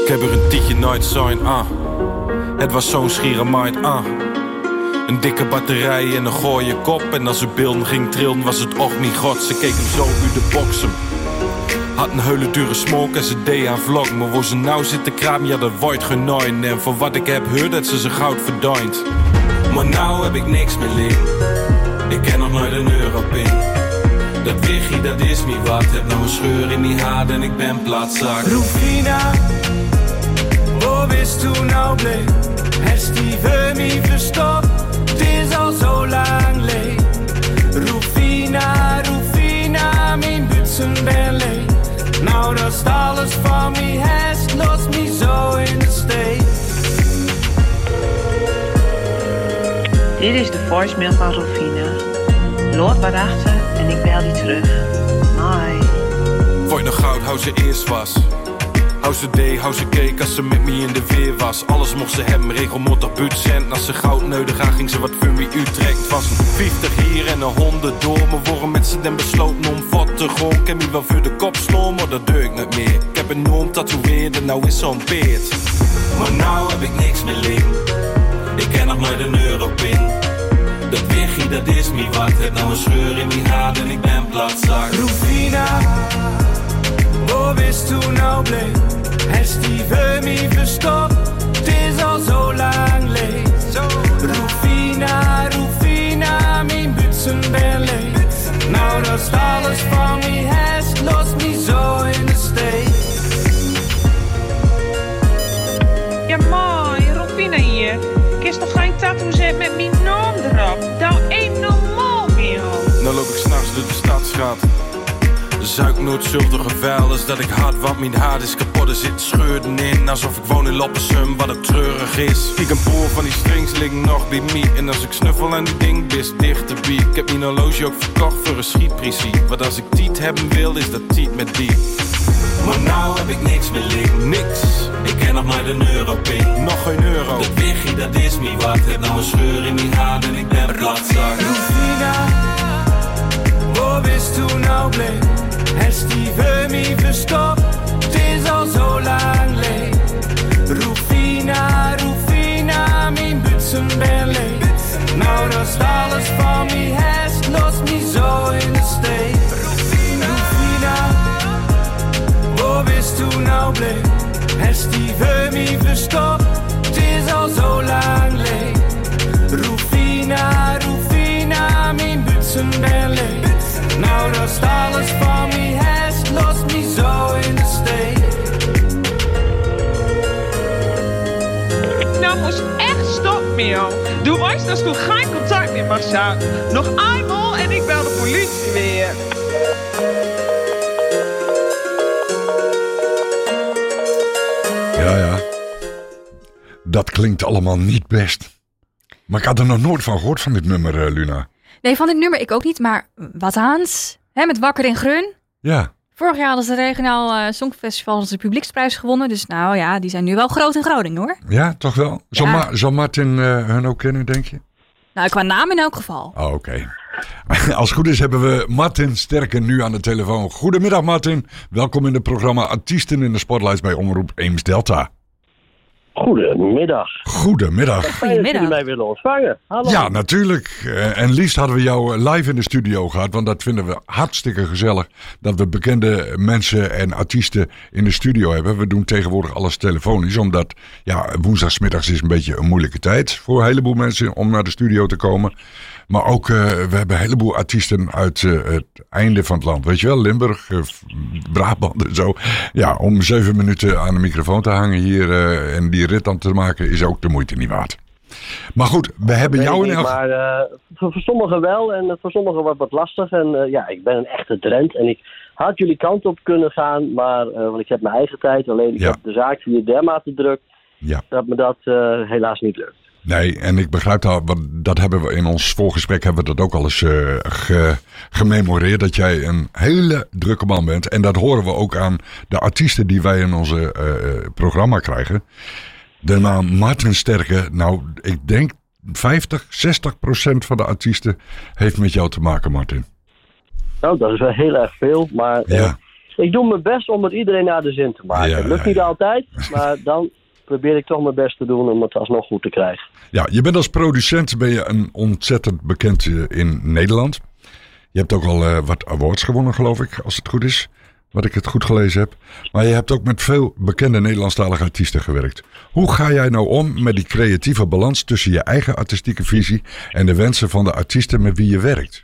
Ik heb er een tietje nooit zijn, ah. Het was zo'n schiere mind, ah. Een dikke batterij en een gooie kop. En als ze beelden ging trillen was het och niet god. Ze keek hem zo uit de boksen. Had een hele dure smoke en ze deed aan vlog. Maar waar ze nou zit te kraam, ja dat wordt genooid. En voor wat ik heb gehoord dat ze zijn goud verdient. Maar nou heb ik niks meer liggen. Ik ken nog nooit een europin. Dat wiggie, dat is niet wat. Heb nou een scheur in die haar en ik ben platzak. Rufina, waar wist toen nou bleef? Heeft die voor mij verstopt? Het is al zo lang leeg. Rufina, Rufina, mijn butsen ben leeg. Nou dat is alles van mij, hest lost me zo in de steek. Dit is de voicemail van Rufina. Laat wat achter en ik bel die terug. Mai. Vond je nog goud, hou ze eerst was. Hou ze deed, hou ze keek als ze met me in de weer was. Alles mocht ze hebben, regelmatig budcent. Als ze goud nodig had, ging ze wat voor me Utrecht. Het was een vijftig hier en een honderd door. Maar worden met z'n den besloten om wat te gaan. Ik heb me wel voor de kop slaan, maar dat doe ik niet meer. Ik heb een noem tatoeëerd, nou is zo'n beerd. Maar nou heb ik niks meer liggen. Ik ken nog nooit een europin. Dat wiggie, dat is niet wat. Heb nou een scheur in mijn haar en ik ben platzak. Rufina, waar wist toen nou bleef? Heeft die voor mij verstopt? Het is al zo lang leeg. Rufina, Rufina, mijn butsen ben leeg. Nou dat is alles van mij, hest lost me zo in de steek. Ja mooi, Rufina hier. Ik is toch geen tattoo zetten met mijn naam erop? Dat ain't normaal meer. Nou loop ik s'nachts door de stadstraat. Zuik nooit zulke gevuil als dat ik hard, want mijn haar is kapot. Er zit scheurden in, alsof ik woon in Loppersum, wat het treurig is. Ik een boer van die strings liggen nog bij me. En als ik snuffel aan die ding, bis dichterbij. Ik heb mijn horloge ook verkocht voor een schietpricie. Want als ik tiet hebben wil, is dat tiet met die. Maar nou heb ik niks meer liggen, niks. Ik ken nog nooit een europin. Nog geen euro. Dat wiggie, dat is niet wat. Heb nou een scheur in mijn haar en ik ben platzak. Rufina, waar wist toen nou bleef? Heeft die voor mij verstopt? Het is al zo lang leeg. Rufina, Rufina, mijn butsen ben leeg. Nou dat is alles van mij, hest lost me zo in de steek. Rufina, waar wist toen nou bleef? Heeft die voor mij verstopt? Het is al zo lang leeg. Rufina, Rufina, mijn butsen ben leeg. Nou dat is alles van mij, hest lost me zo in de steek. Nou moest echt stop, Mio. Doe wijs dat je geen contact meer mag zijn. Nog eenmaal en ik bel de politie weer. Ja, ja. Dat klinkt allemaal niet best. Maar ik had er nog nooit van gehoord van dit nummer, uh, Luna. Nee, van dit nummer ik ook niet, maar wat Haans, hè, met Wakker in Grun. Ja. Vorig jaar hadden ze het regionaal uh, songfestival de publieksprijs gewonnen. Dus nou ja, die zijn nu wel groot in Groningen, hoor. Ja, toch wel? Zal, Ja. Ma- zal Martin uh, hun ook kennen, denk je? Nou, qua naam in elk geval. Oh, oké. Okay. Als het goed is hebben we Martin Sterken nu aan de telefoon. Goedemiddag Martin. Welkom in het programma Artiesten in de Spotlights bij Omroep Eems-Delta. Goedemiddag. Goedemiddag. Fijn dat jullie mij willen ontvangen. Hallo. Ja, natuurlijk. Uh, en liefst hadden we jou live in de studio gehad. Want dat vinden we hartstikke gezellig. Dat we bekende mensen en artiesten in de studio hebben. We doen tegenwoordig alles telefonisch. Omdat ja, woensdagsmiddags is een beetje een moeilijke tijd. Voor een heleboel mensen om naar de studio te komen. Maar ook, uh, we hebben een heleboel artiesten uit uh, het einde van het land. Weet je wel, Limburg, uh, Brabant en zo. Ja, om zeven minuten aan de microfoon te hangen hier uh, en die rit dan te maken is ook de moeite niet waard. Maar goed, we hebben jou in elk... Maar uh, voor, voor sommigen wel en voor sommigen wordt het wat lastig. En uh, ja, ik ben een echte Drent en ik had jullie kant op kunnen gaan. Maar, uh, want ik heb mijn eigen tijd. Alleen ik ja. heb de zaak hier dermate druk. Ja. Dat me dat uh, helaas niet lukt. Nee, en ik begrijp dat, want dat hebben we in ons voorgesprek hebben we dat ook al eens uh, ge, gememoreerd. Dat jij een hele drukke man bent. En dat horen we ook aan de artiesten die wij in onze uh, programma krijgen. De naam Martin Sterken, nou, ik denk vijftig, zestig procent van de artiesten heeft met jou te maken, Martin. Nou, dat is wel heel erg veel. Maar ja. uh, ik doe mijn best om het iedereen naar de zin te maken. Ja, het lukt ja, niet ja. altijd, maar dan probeer ik toch mijn best te doen om het alsnog goed te krijgen. Ja, je bent als producent ben je een ontzettend bekend eh, in Nederland. Je hebt ook al eh, wat awards gewonnen, geloof ik, als het goed is. Wat ik het goed gelezen heb. Maar je hebt ook met veel bekende Nederlandstalige artiesten gewerkt. Hoe ga jij nou om met die creatieve balans tussen je eigen artistieke visie en de wensen van de artiesten met wie je werkt?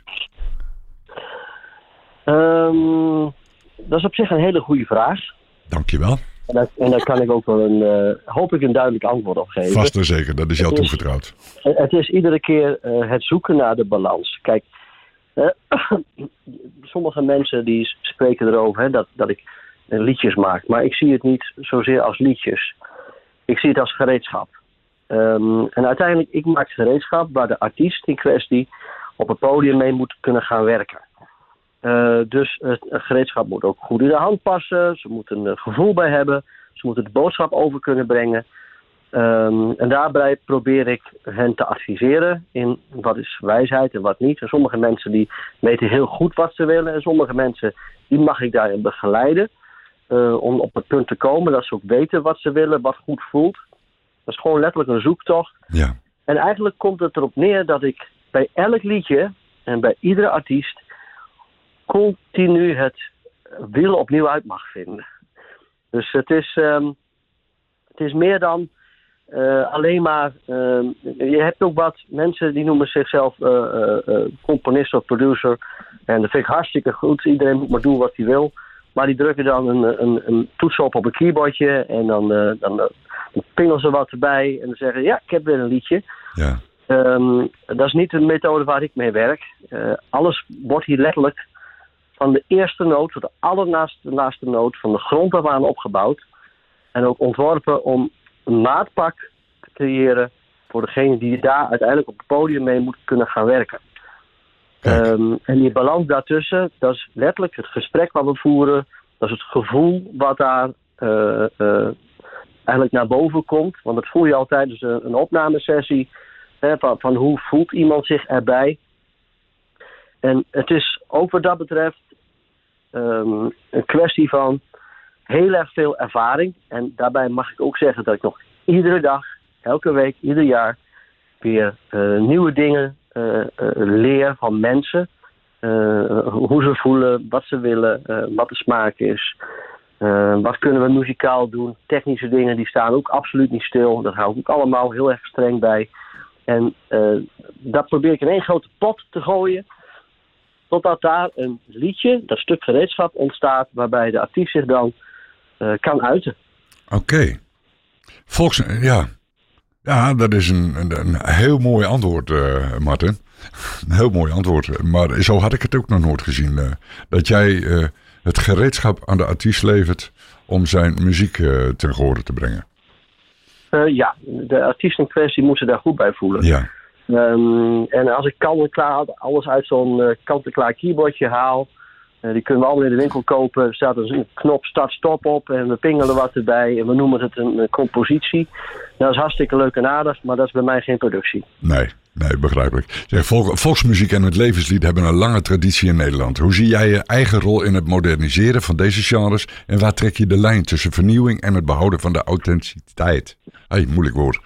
Um, dat is op zich een hele goede vraag. Dankjewel. En daar, en daar kan ik ook wel een, uh, hoop ik een duidelijk antwoord op geven. Vast en zeker, dat is jou het is, toevertrouwd. Het is iedere keer uh, het zoeken naar de balans. Kijk, uh, sommige mensen die spreken erover hè, dat, dat ik uh, liedjes maak. Maar ik zie het niet zozeer als liedjes. Ik zie het als gereedschap. Um, en uiteindelijk, ik maak gereedschap waar de artiest in kwestie op het podium mee moet kunnen gaan werken. Uh, dus het gereedschap moet ook goed in de hand passen. Ze moeten een gevoel bij hebben. Ze moeten de boodschap over kunnen brengen. Um, en daarbij probeer ik hen te adviseren in wat is wijsheid en wat niet. En sommige mensen die weten heel goed wat ze willen. En sommige mensen die mag ik daarin begeleiden. Uh, om op het punt te komen dat ze ook weten wat ze willen, wat goed voelt. Dat is gewoon letterlijk een zoektocht. Ja. En eigenlijk komt het erop neer dat ik bij elk liedje en bij iedere artiest continu het wiel opnieuw uit mag vinden. Dus het is, um, het is meer dan uh, alleen maar... Um, je hebt ook wat mensen die noemen zichzelf uh, uh, uh, componist of producer. En dat vind ik hartstikke goed. Iedereen moet maar doen wat hij wil. Maar die drukken dan een, een, een toets op op een keyboardje. En dan, uh, dan, uh, dan pingelen ze wat erbij. En dan zeggen ja, ik heb weer een liedje. Ja. Um, dat is niet de methode waar ik mee werk. Uh, alles wordt hier letterlijk van de eerste noot tot de allerlaatste laatste noot van de grond af aan opgebouwd. En ook ontworpen om een maatpak te creëren voor degene die daar uiteindelijk op het podium mee moet kunnen gaan werken. Um, en die balans daartussen, dat is letterlijk het gesprek wat we voeren. Dat is het gevoel wat daar uh, uh, eigenlijk naar boven komt. Want dat voel je altijd, dus een, een opnamesessie. Hè, van, van hoe voelt iemand zich erbij. En het is ook wat dat betreft um, een kwestie van heel erg veel ervaring. En daarbij mag ik ook zeggen dat ik nog iedere dag, elke week, ieder jaar weer uh, nieuwe dingen uh, uh, leer van mensen. Uh, hoe ze voelen, wat ze willen, uh, wat de smaak is. Uh, wat kunnen we muzikaal doen. Technische dingen die staan ook absoluut niet stil. Daar hou ik ook allemaal heel erg streng bij. En uh, dat probeer ik in één grote pot te gooien. Totdat daar een liedje, dat stuk gereedschap ontstaat, waarbij de artiest zich dan uh, kan uiten. Oké. Okay. Volks, ja. Ja, dat is een, een, een heel mooi antwoord, uh, Martin. Een heel mooi antwoord. Maar zo had ik het ook nog nooit gezien. Uh, dat jij uh, het gereedschap aan de artiest levert om zijn muziek uh, ten gehore te brengen. Uh, ja, de artiest in kwestie moet zich daar goed bij voelen. Ja. Um, en als ik kant-en-klaar alles uit zo'n uh, kant-en-klaar keyboardje haal, uh, die kunnen we allemaal in de winkel kopen. Er staat dus een knop start-stop op en we pingelen wat erbij en we noemen het een, een compositie. Dat is hartstikke leuk en aardig, maar dat is bij mij geen productie. Nee, nee, begrijpelijk. Zeg, volk, volksmuziek en het levenslied hebben een lange traditie in Nederland. Hoe zie jij je eigen rol in het moderniseren van deze genres en waar trek je de lijn tussen vernieuwing en het behouden van de authenticiteit? Hey, moeilijk woord.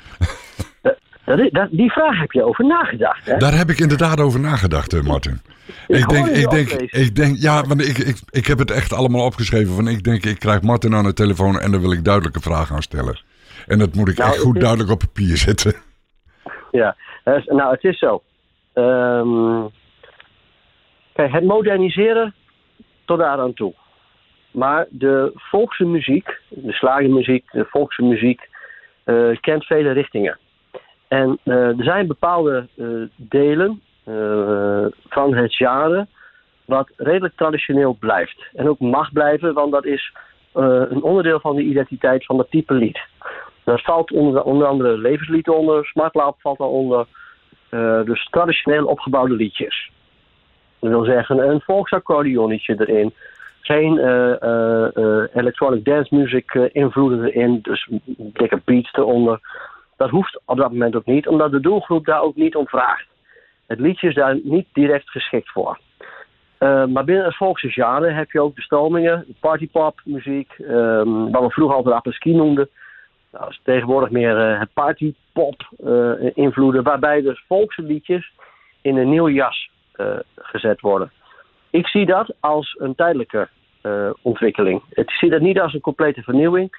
Die vraag heb je over nagedacht, hè? Daar heb ik inderdaad over nagedacht, Martin. Ik, ik denk, ik denk, ik denk, ja, want ik, ik, ik heb het echt allemaal opgeschreven. Van ik denk, ik krijg Martin aan de telefoon en dan wil ik duidelijke vragen aan stellen. En dat moet ik nou, echt goed is... duidelijk op papier zetten. Ja, nou het is zo. Um, kijk, het moderniseren tot daar aan toe. Maar de volkse muziek, de slagermuziek, de volkse muziek, uh, kent vele richtingen. En uh, er zijn bepaalde uh, delen uh, van het genre wat redelijk traditioneel blijft. En ook mag blijven, want dat is uh, een onderdeel van de identiteit van dat type lied. Daar valt onder, onder andere levenslied onder, smartlaap valt daaronder. Uh, dus traditioneel opgebouwde liedjes. Dat wil zeggen een volksaccordeonnetje erin. Geen uh, uh, uh, electronic dance music uh, invloeden erin, dus dikke beats eronder. Dat hoeft op dat moment ook niet, omdat de doelgroep daar ook niet om vraagt. Het liedje is daar niet direct geschikt voor. Uh, maar binnen het volkse genre heb je ook de stromingen, partypop muziek, um, wat we vroeger altijd apres-ski noemden. Nou, is tegenwoordig meer uh, het partypop uh, invloeden, waarbij dus volkse liedjes in een nieuwe jas uh, gezet worden. Ik zie dat als een tijdelijke uh, ontwikkeling. Ik zie dat niet als een complete vernieuwing,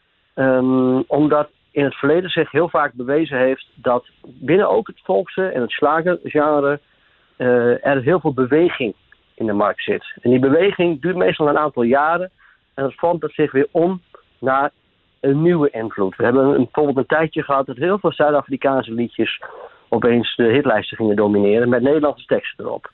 um, omdat in het verleden zich heel vaak bewezen heeft dat binnen ook het volkse en het slagergenre uh, er heel veel beweging in de markt zit. En die beweging duurt meestal een aantal jaren en het vormt het zich weer om naar een nieuwe invloed. We hebben een, bijvoorbeeld een tijdje gehad dat heel veel Zuid-Afrikaanse liedjes opeens de hitlijsten gingen domineren met Nederlandse teksten erop.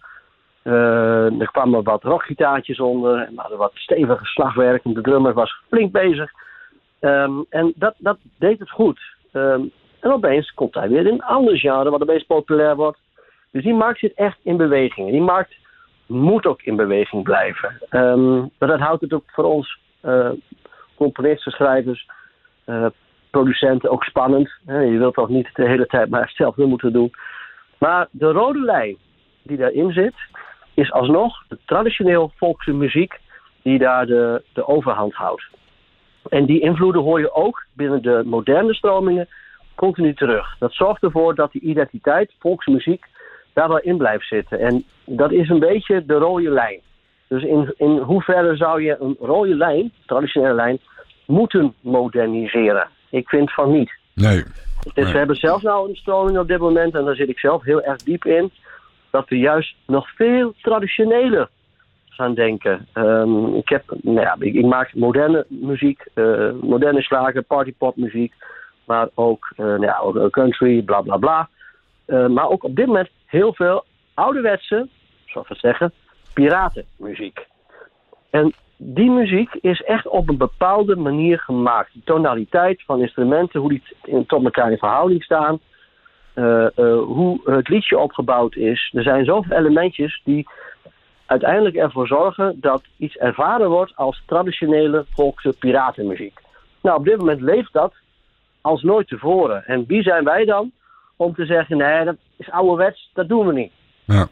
Uh, er kwamen wat rockgitaartjes onder en we hadden wat stevige slagwerk en de drummer was flink bezig. Um, en dat, dat deed het goed. Um, en opeens komt hij weer in een ander genre wat opeens populair wordt. Dus die markt zit echt in beweging. Die markt moet ook in beweging blijven. Um, maar dat houdt het ook voor ons uh, componisten, schrijvers, uh, producenten ook spannend. Uh, je wilt toch niet de hele tijd maar hetzelfde moeten doen. Maar de rode lijn die daarin zit, is alsnog de traditioneel volkse muziek die daar de, de overhand houdt. En die invloeden hoor je ook binnen de moderne stromingen continu terug. Dat zorgt ervoor dat die identiteit, volksmuziek, daar wel in blijft zitten. En dat is een beetje de rode lijn. Dus in, in hoeverre zou je een rode lijn, traditionele lijn, moeten moderniseren? Ik vind van niet. Nee. Dus nee. we hebben zelfs nou een stroming op dit moment, en daar zit ik zelf heel erg diep in, dat we juist nog veel traditioneler gaan denken. Um, ik, heb, nou ja, ik, ik maak moderne muziek, uh, moderne slager, partypop muziek, maar ook, uh, nou ja, ook country, bla bla bla. Uh, maar ook op dit moment heel veel ouderwetse, zoals we zeggen, piratenmuziek. En die muziek is echt op een bepaalde manier gemaakt. De tonaliteit van instrumenten, hoe die t- tot elkaar in verhouding staan, uh, uh, hoe het liedje opgebouwd is. Er zijn zoveel elementjes die uiteindelijk ervoor zorgen dat iets ervaren wordt als traditionele volkse piratenmuziek. Nou, op dit moment leeft dat als nooit tevoren. En wie zijn wij dan om te zeggen, nee, dat is ouderwets, dat doen we niet. Ja.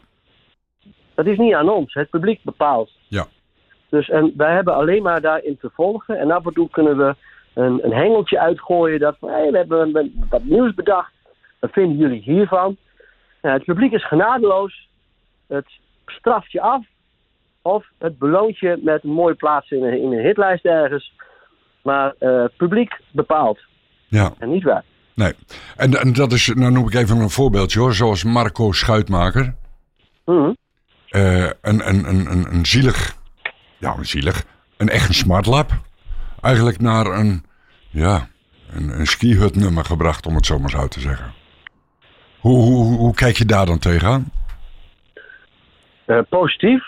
Dat is niet aan ons, het publiek bepaalt. Ja. Dus en wij hebben alleen maar daarin te volgen. En af en toe kunnen we een, een hengeltje uitgooien dat van, hey, we hebben een, wat nieuws bedacht. Wat vinden jullie hiervan? Nou, het publiek is genadeloos. Het straft je af. Of het beloont je met een mooie plaats in een, in een hitlijst ergens. Maar uh, het publiek bepaalt. Ja. En niet wij. Nee. En, en dat is, nou noem ik even een voorbeeldje hoor. Zoals Marco Schuitmaker. Mm-hmm. Uh, een, een, een, een, een zielig, ja een zielig, een echt een smartlap. Eigenlijk naar een, ja, een, een skihut nummer gebracht, om het zo maar zo te zeggen. Hoe, hoe, hoe kijk je daar dan tegenaan? Uh, positief.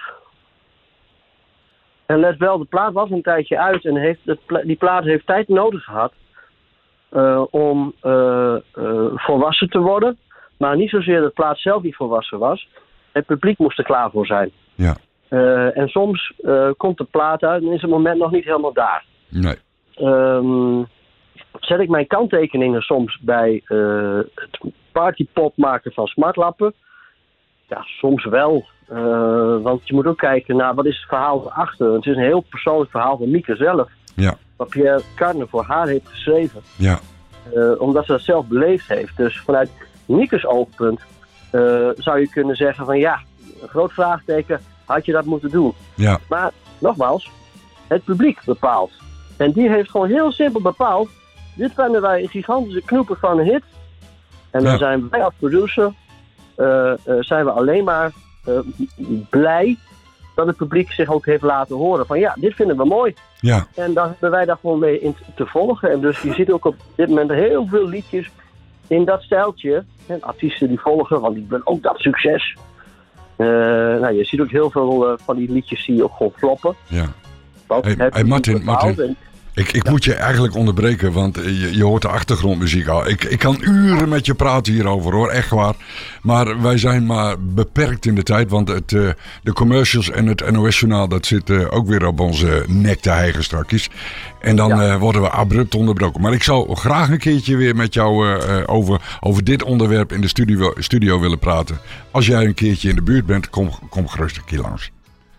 En let wel, de plaat was een tijdje uit en heeft de pla- die plaat heeft tijd nodig gehad uh, om uh, uh, volwassen te worden. Maar niet zozeer dat de plaat zelf die volwassen was. Het publiek moest er klaar voor zijn. Ja. Uh, en soms uh, komt de plaat uit en is het moment nog niet helemaal daar. Nee. Um, zet ik mijn kanttekeningen soms bij uh, het partypop maken van smartlappen? Ja, soms wel. Uh, want je moet ook kijken naar wat is het verhaal erachter. Het is een heel persoonlijk verhaal van Mieke zelf. Ja. Wat Pierre Carne voor haar heeft geschreven. Ja. Uh, omdat ze dat zelf beleefd heeft. Dus vanuit Miekes oogpunt uh, zou je kunnen zeggen van ja, een groot vraagteken, had je dat moeten doen? Ja. Maar nogmaals, het publiek bepaalt. En die heeft gewoon heel simpel bepaald, dit vinden wij een gigantische knoeper van een hit. En dan Ja. zijn wij als producer, uh, uh, zijn we alleen maar uh, blij dat het publiek zich ook heeft laten horen. Van ja, dit vinden we mooi. Ja. En dan hebben wij daar gewoon mee in te volgen. En dus je ziet ook op dit moment heel veel liedjes in dat stijltje. En artiesten die volgen, want die willen ook dat succes. Uh, nou, je ziet ook heel veel uh, van die liedjes die ook gewoon floppen. Ja. Want Hey, het hey, Martin, bepaald Martin. en- Ik, ik moet je eigenlijk onderbreken, want je, je hoort de achtergrondmuziek al. Ik, ik kan uren met je praten hierover hoor, echt waar. Maar wij zijn maar beperkt in de tijd, want het, uh, de commercials en het N O S-journaal, dat zit uh, ook weer op onze nek te hijgen strakjes. En dan Ja. uh, worden we abrupt onderbroken. Maar ik zou graag een keertje weer met jou uh, uh, over, over dit onderwerp in de studio, studio willen praten. Als jij een keertje in de buurt bent, kom, kom gerust een keer langs.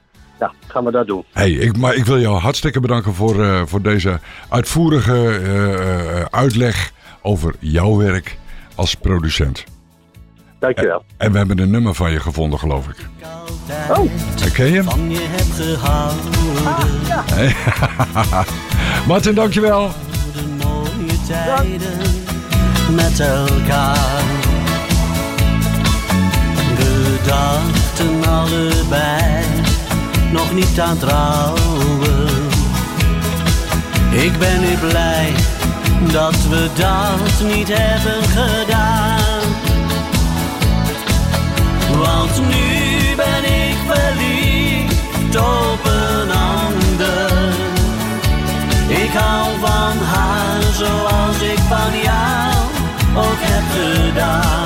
Ja, gaan we dat doen. Hey, ik, maar ik wil jou hartstikke bedanken voor, uh, voor deze uitvoerige uh, uitleg over jouw werk als producent. Dankjewel. En, en we hebben een nummer van je gevonden, geloof ik. Oh. Ken je hem? Van je heb gehouden. Ah, ja. Hey. Martin, dankjewel. De mooie tijden met elkaar. We dachten allebei nog niet aan trouwen. Ik ben nu blij dat we dat niet hebben gedaan. Want nu ben ik verliefd op een ander. Ik hou van haar zoals ik van jou ook heb gedaan.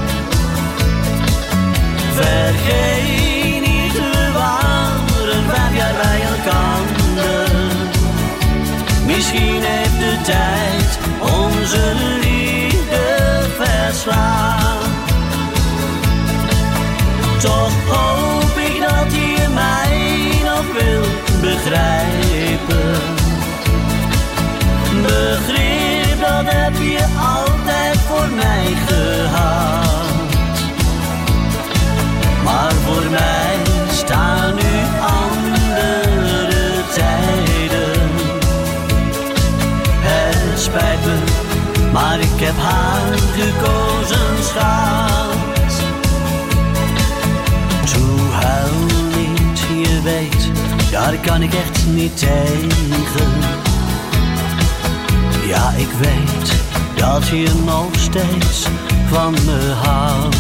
Vergeet niet, we waren vijf jaar bij elkaar. Misschien heeft de tijd onze liefde verslaan. Toch hoop ik dat je mij nog wilt begrijpen. Begrip, dat heb je altijd voor mij gehad. Maar voor mij staan nu andere tijden. Het spijt me, maar ik heb haar gekozen, schat. Toe huil niet, je weet, daar kan ik echt niet tegen. Ja, ik weet dat je nog steeds van me houdt.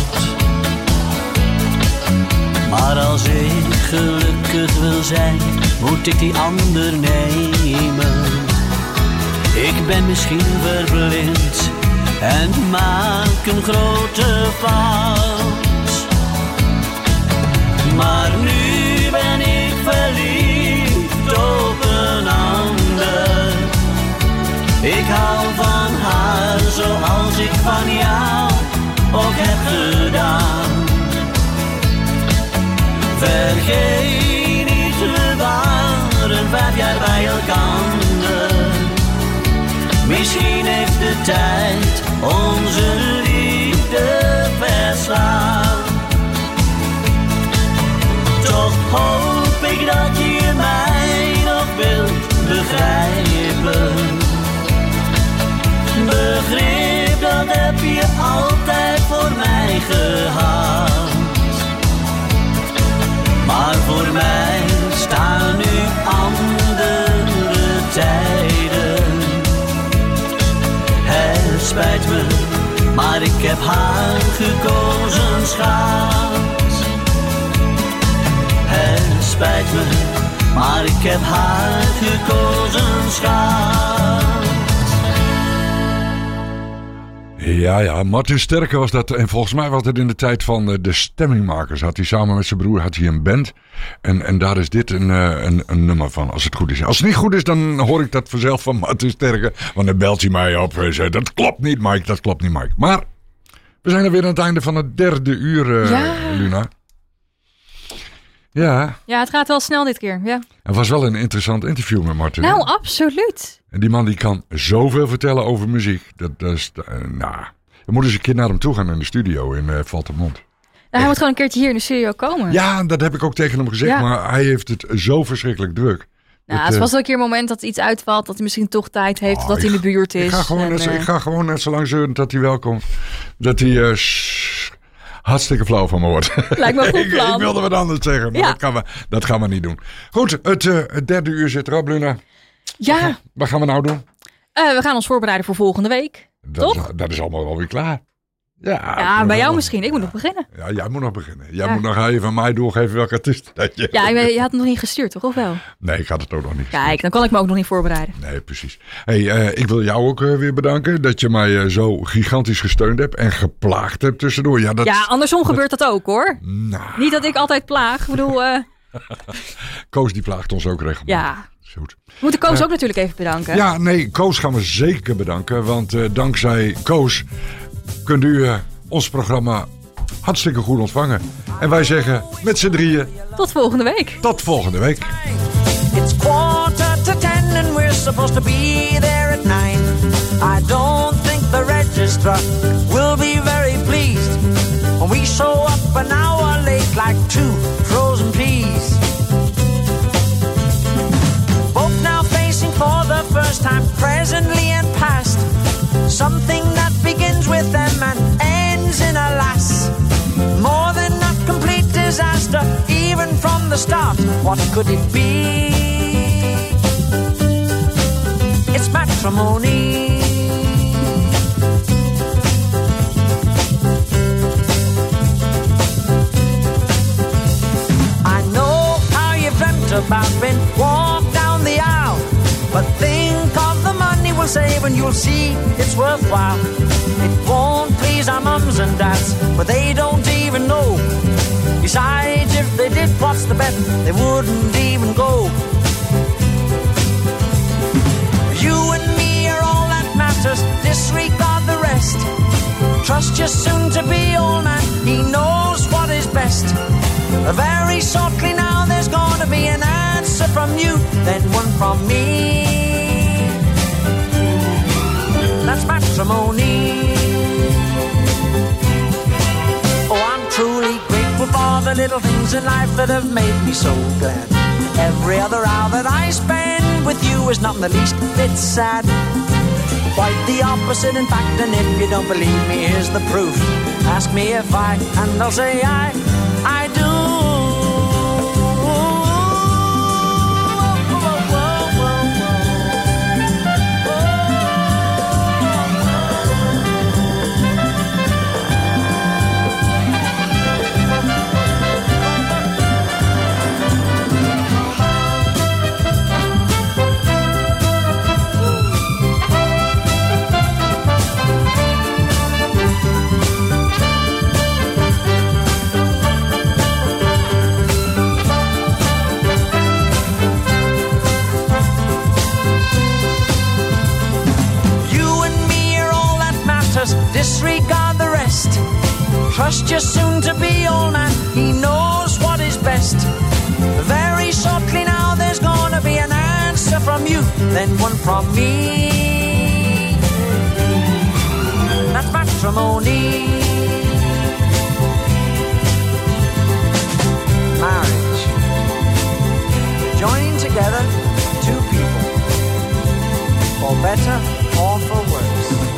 Maar als ik gelukkig wil zijn, moet ik die ander nemen. Ik ben misschien verblind en maak een grote fout. Maar nu ben ik verliefd op een ander. Ik hou van haar zoals ik van jou ook heb gedaan. Vergeet niet, we waren vijf jaar bij elkaar. Misschien heeft de tijd onze liefde verslaan. Toch hoop ik dat je mij nog wilt begrijpen. Begrip, dat heb je altijd voor mij gehad. Maar voor mij staan nu andere tijden. Het spijt me, maar ik heb haar gekozen, schat. Het spijt me, maar ik heb haar gekozen, schat. Ja, ja, Martin Sterke was dat. En volgens mij was dat in de tijd van de Stemmingmakers. Had hij samen met zijn broer had hij een band. En, en daar is dit een, een, een nummer van, als het goed is. Als het niet goed is, dan hoor ik dat vanzelf van Martin Sterke. Want dan belt hij mij op en zegt, dat klopt niet, Mike, dat klopt niet, Mike. Maar we zijn er weer aan het einde van het derde uur, uh, ja. Luna. Ja. Ja, het gaat wel snel dit keer, ja. Het was wel een interessant interview met Martin. Nou, absoluut. En die man die kan zoveel vertellen over muziek. Dat, dat is, uh, nou, we moeten eens een keer naar hem toe gaan in de studio in uh, Valtermond. Nou, hij moet gewoon een keertje hier in de studio komen. Ja, dat heb ik ook tegen hem gezegd. Ja. Maar hij heeft het zo verschrikkelijk druk. Nou, het was wel een keer een moment dat iets uitvalt. Dat hij misschien toch tijd heeft. Oh, dat hij in de buurt is. Ik ga gewoon, en, net, uh, ik ga gewoon net zo lang zeuren dat hij welkomt. Dat hij uh, sh, hartstikke flauw van me wordt. Lijkt me een goed plan. ik, ik wilde wat anders zeggen. Maar ja. dat, gaan we, dat gaan we niet doen. Goed, het, uh, het derde uur zit erop, Luna. Ja. Wat, wat gaan we nou doen? Uh, we gaan ons voorbereiden voor volgende week. Dat toch? Is, dat is allemaal wel weer klaar. Ja, ja bij jou misschien. Ik moet nog beginnen. Ja, jij moet nog beginnen. Jij ja. moet nog even aan mij doorgeven welke artiest dat je... Ja, je, je had het nog niet gestuurd, toch? Of wel? Nee, ik had het ook nog niet gestuurd. Kijk, dan kan ik me ook nog niet voorbereiden. Nee, precies. Hey, uh, ik wil jou ook uh, weer bedanken dat je mij uh, zo gigantisch gesteund hebt en geplaagd hebt tussendoor. Ja, dat, ja andersom dat, gebeurt dat ook, hoor. Nou. Niet dat ik altijd plaag. Ik bedoel... Uh... Koos die plaagt ons ook regelmatig. Ja. Goed. We moeten Koos uh, ook natuurlijk even bedanken. Ja, nee, Koos gaan we zeker bedanken. Want uh, dankzij Koos kunt u uh, ons programma hartstikke goed ontvangen. En wij zeggen met z'n drieën... Tot volgende week. Tot volgende week. It's quarter to ten and we're supposed to be there at nine. I don't think the registrar will be very pleased when we show up an hour late like two frozen peas. Both now facing for the first time, presently and past, something that begins with them and ends in a lass. More than a complete disaster, even from the start. What could it be? It's matrimony. I know how you've dreamt about being walked down the aisle, but think of the money we'll save and you'll see it's worthwhile. It won't please our mums and dads, but they don't even know. Besides, if they did, what's the bet? They wouldn't even go. You and me are all that matters, disregard the rest. Trust your soon-to-be old man, he knows what is best. Very shortly now there's gonna be an answer from you, then one from me. That's matrimony. Oh, I'm truly grateful for the little things in life that have made me so glad. Every other hour that I spend with you is not in the least bit sad. Quite the opposite, in fact, and if you don't believe me, here's the proof. Ask me if I, and I'll say I, I do. Disregard the rest. Trust your soon-to-be old man, he knows what is best. Very shortly now there's gonna be an answer from you, then one from me.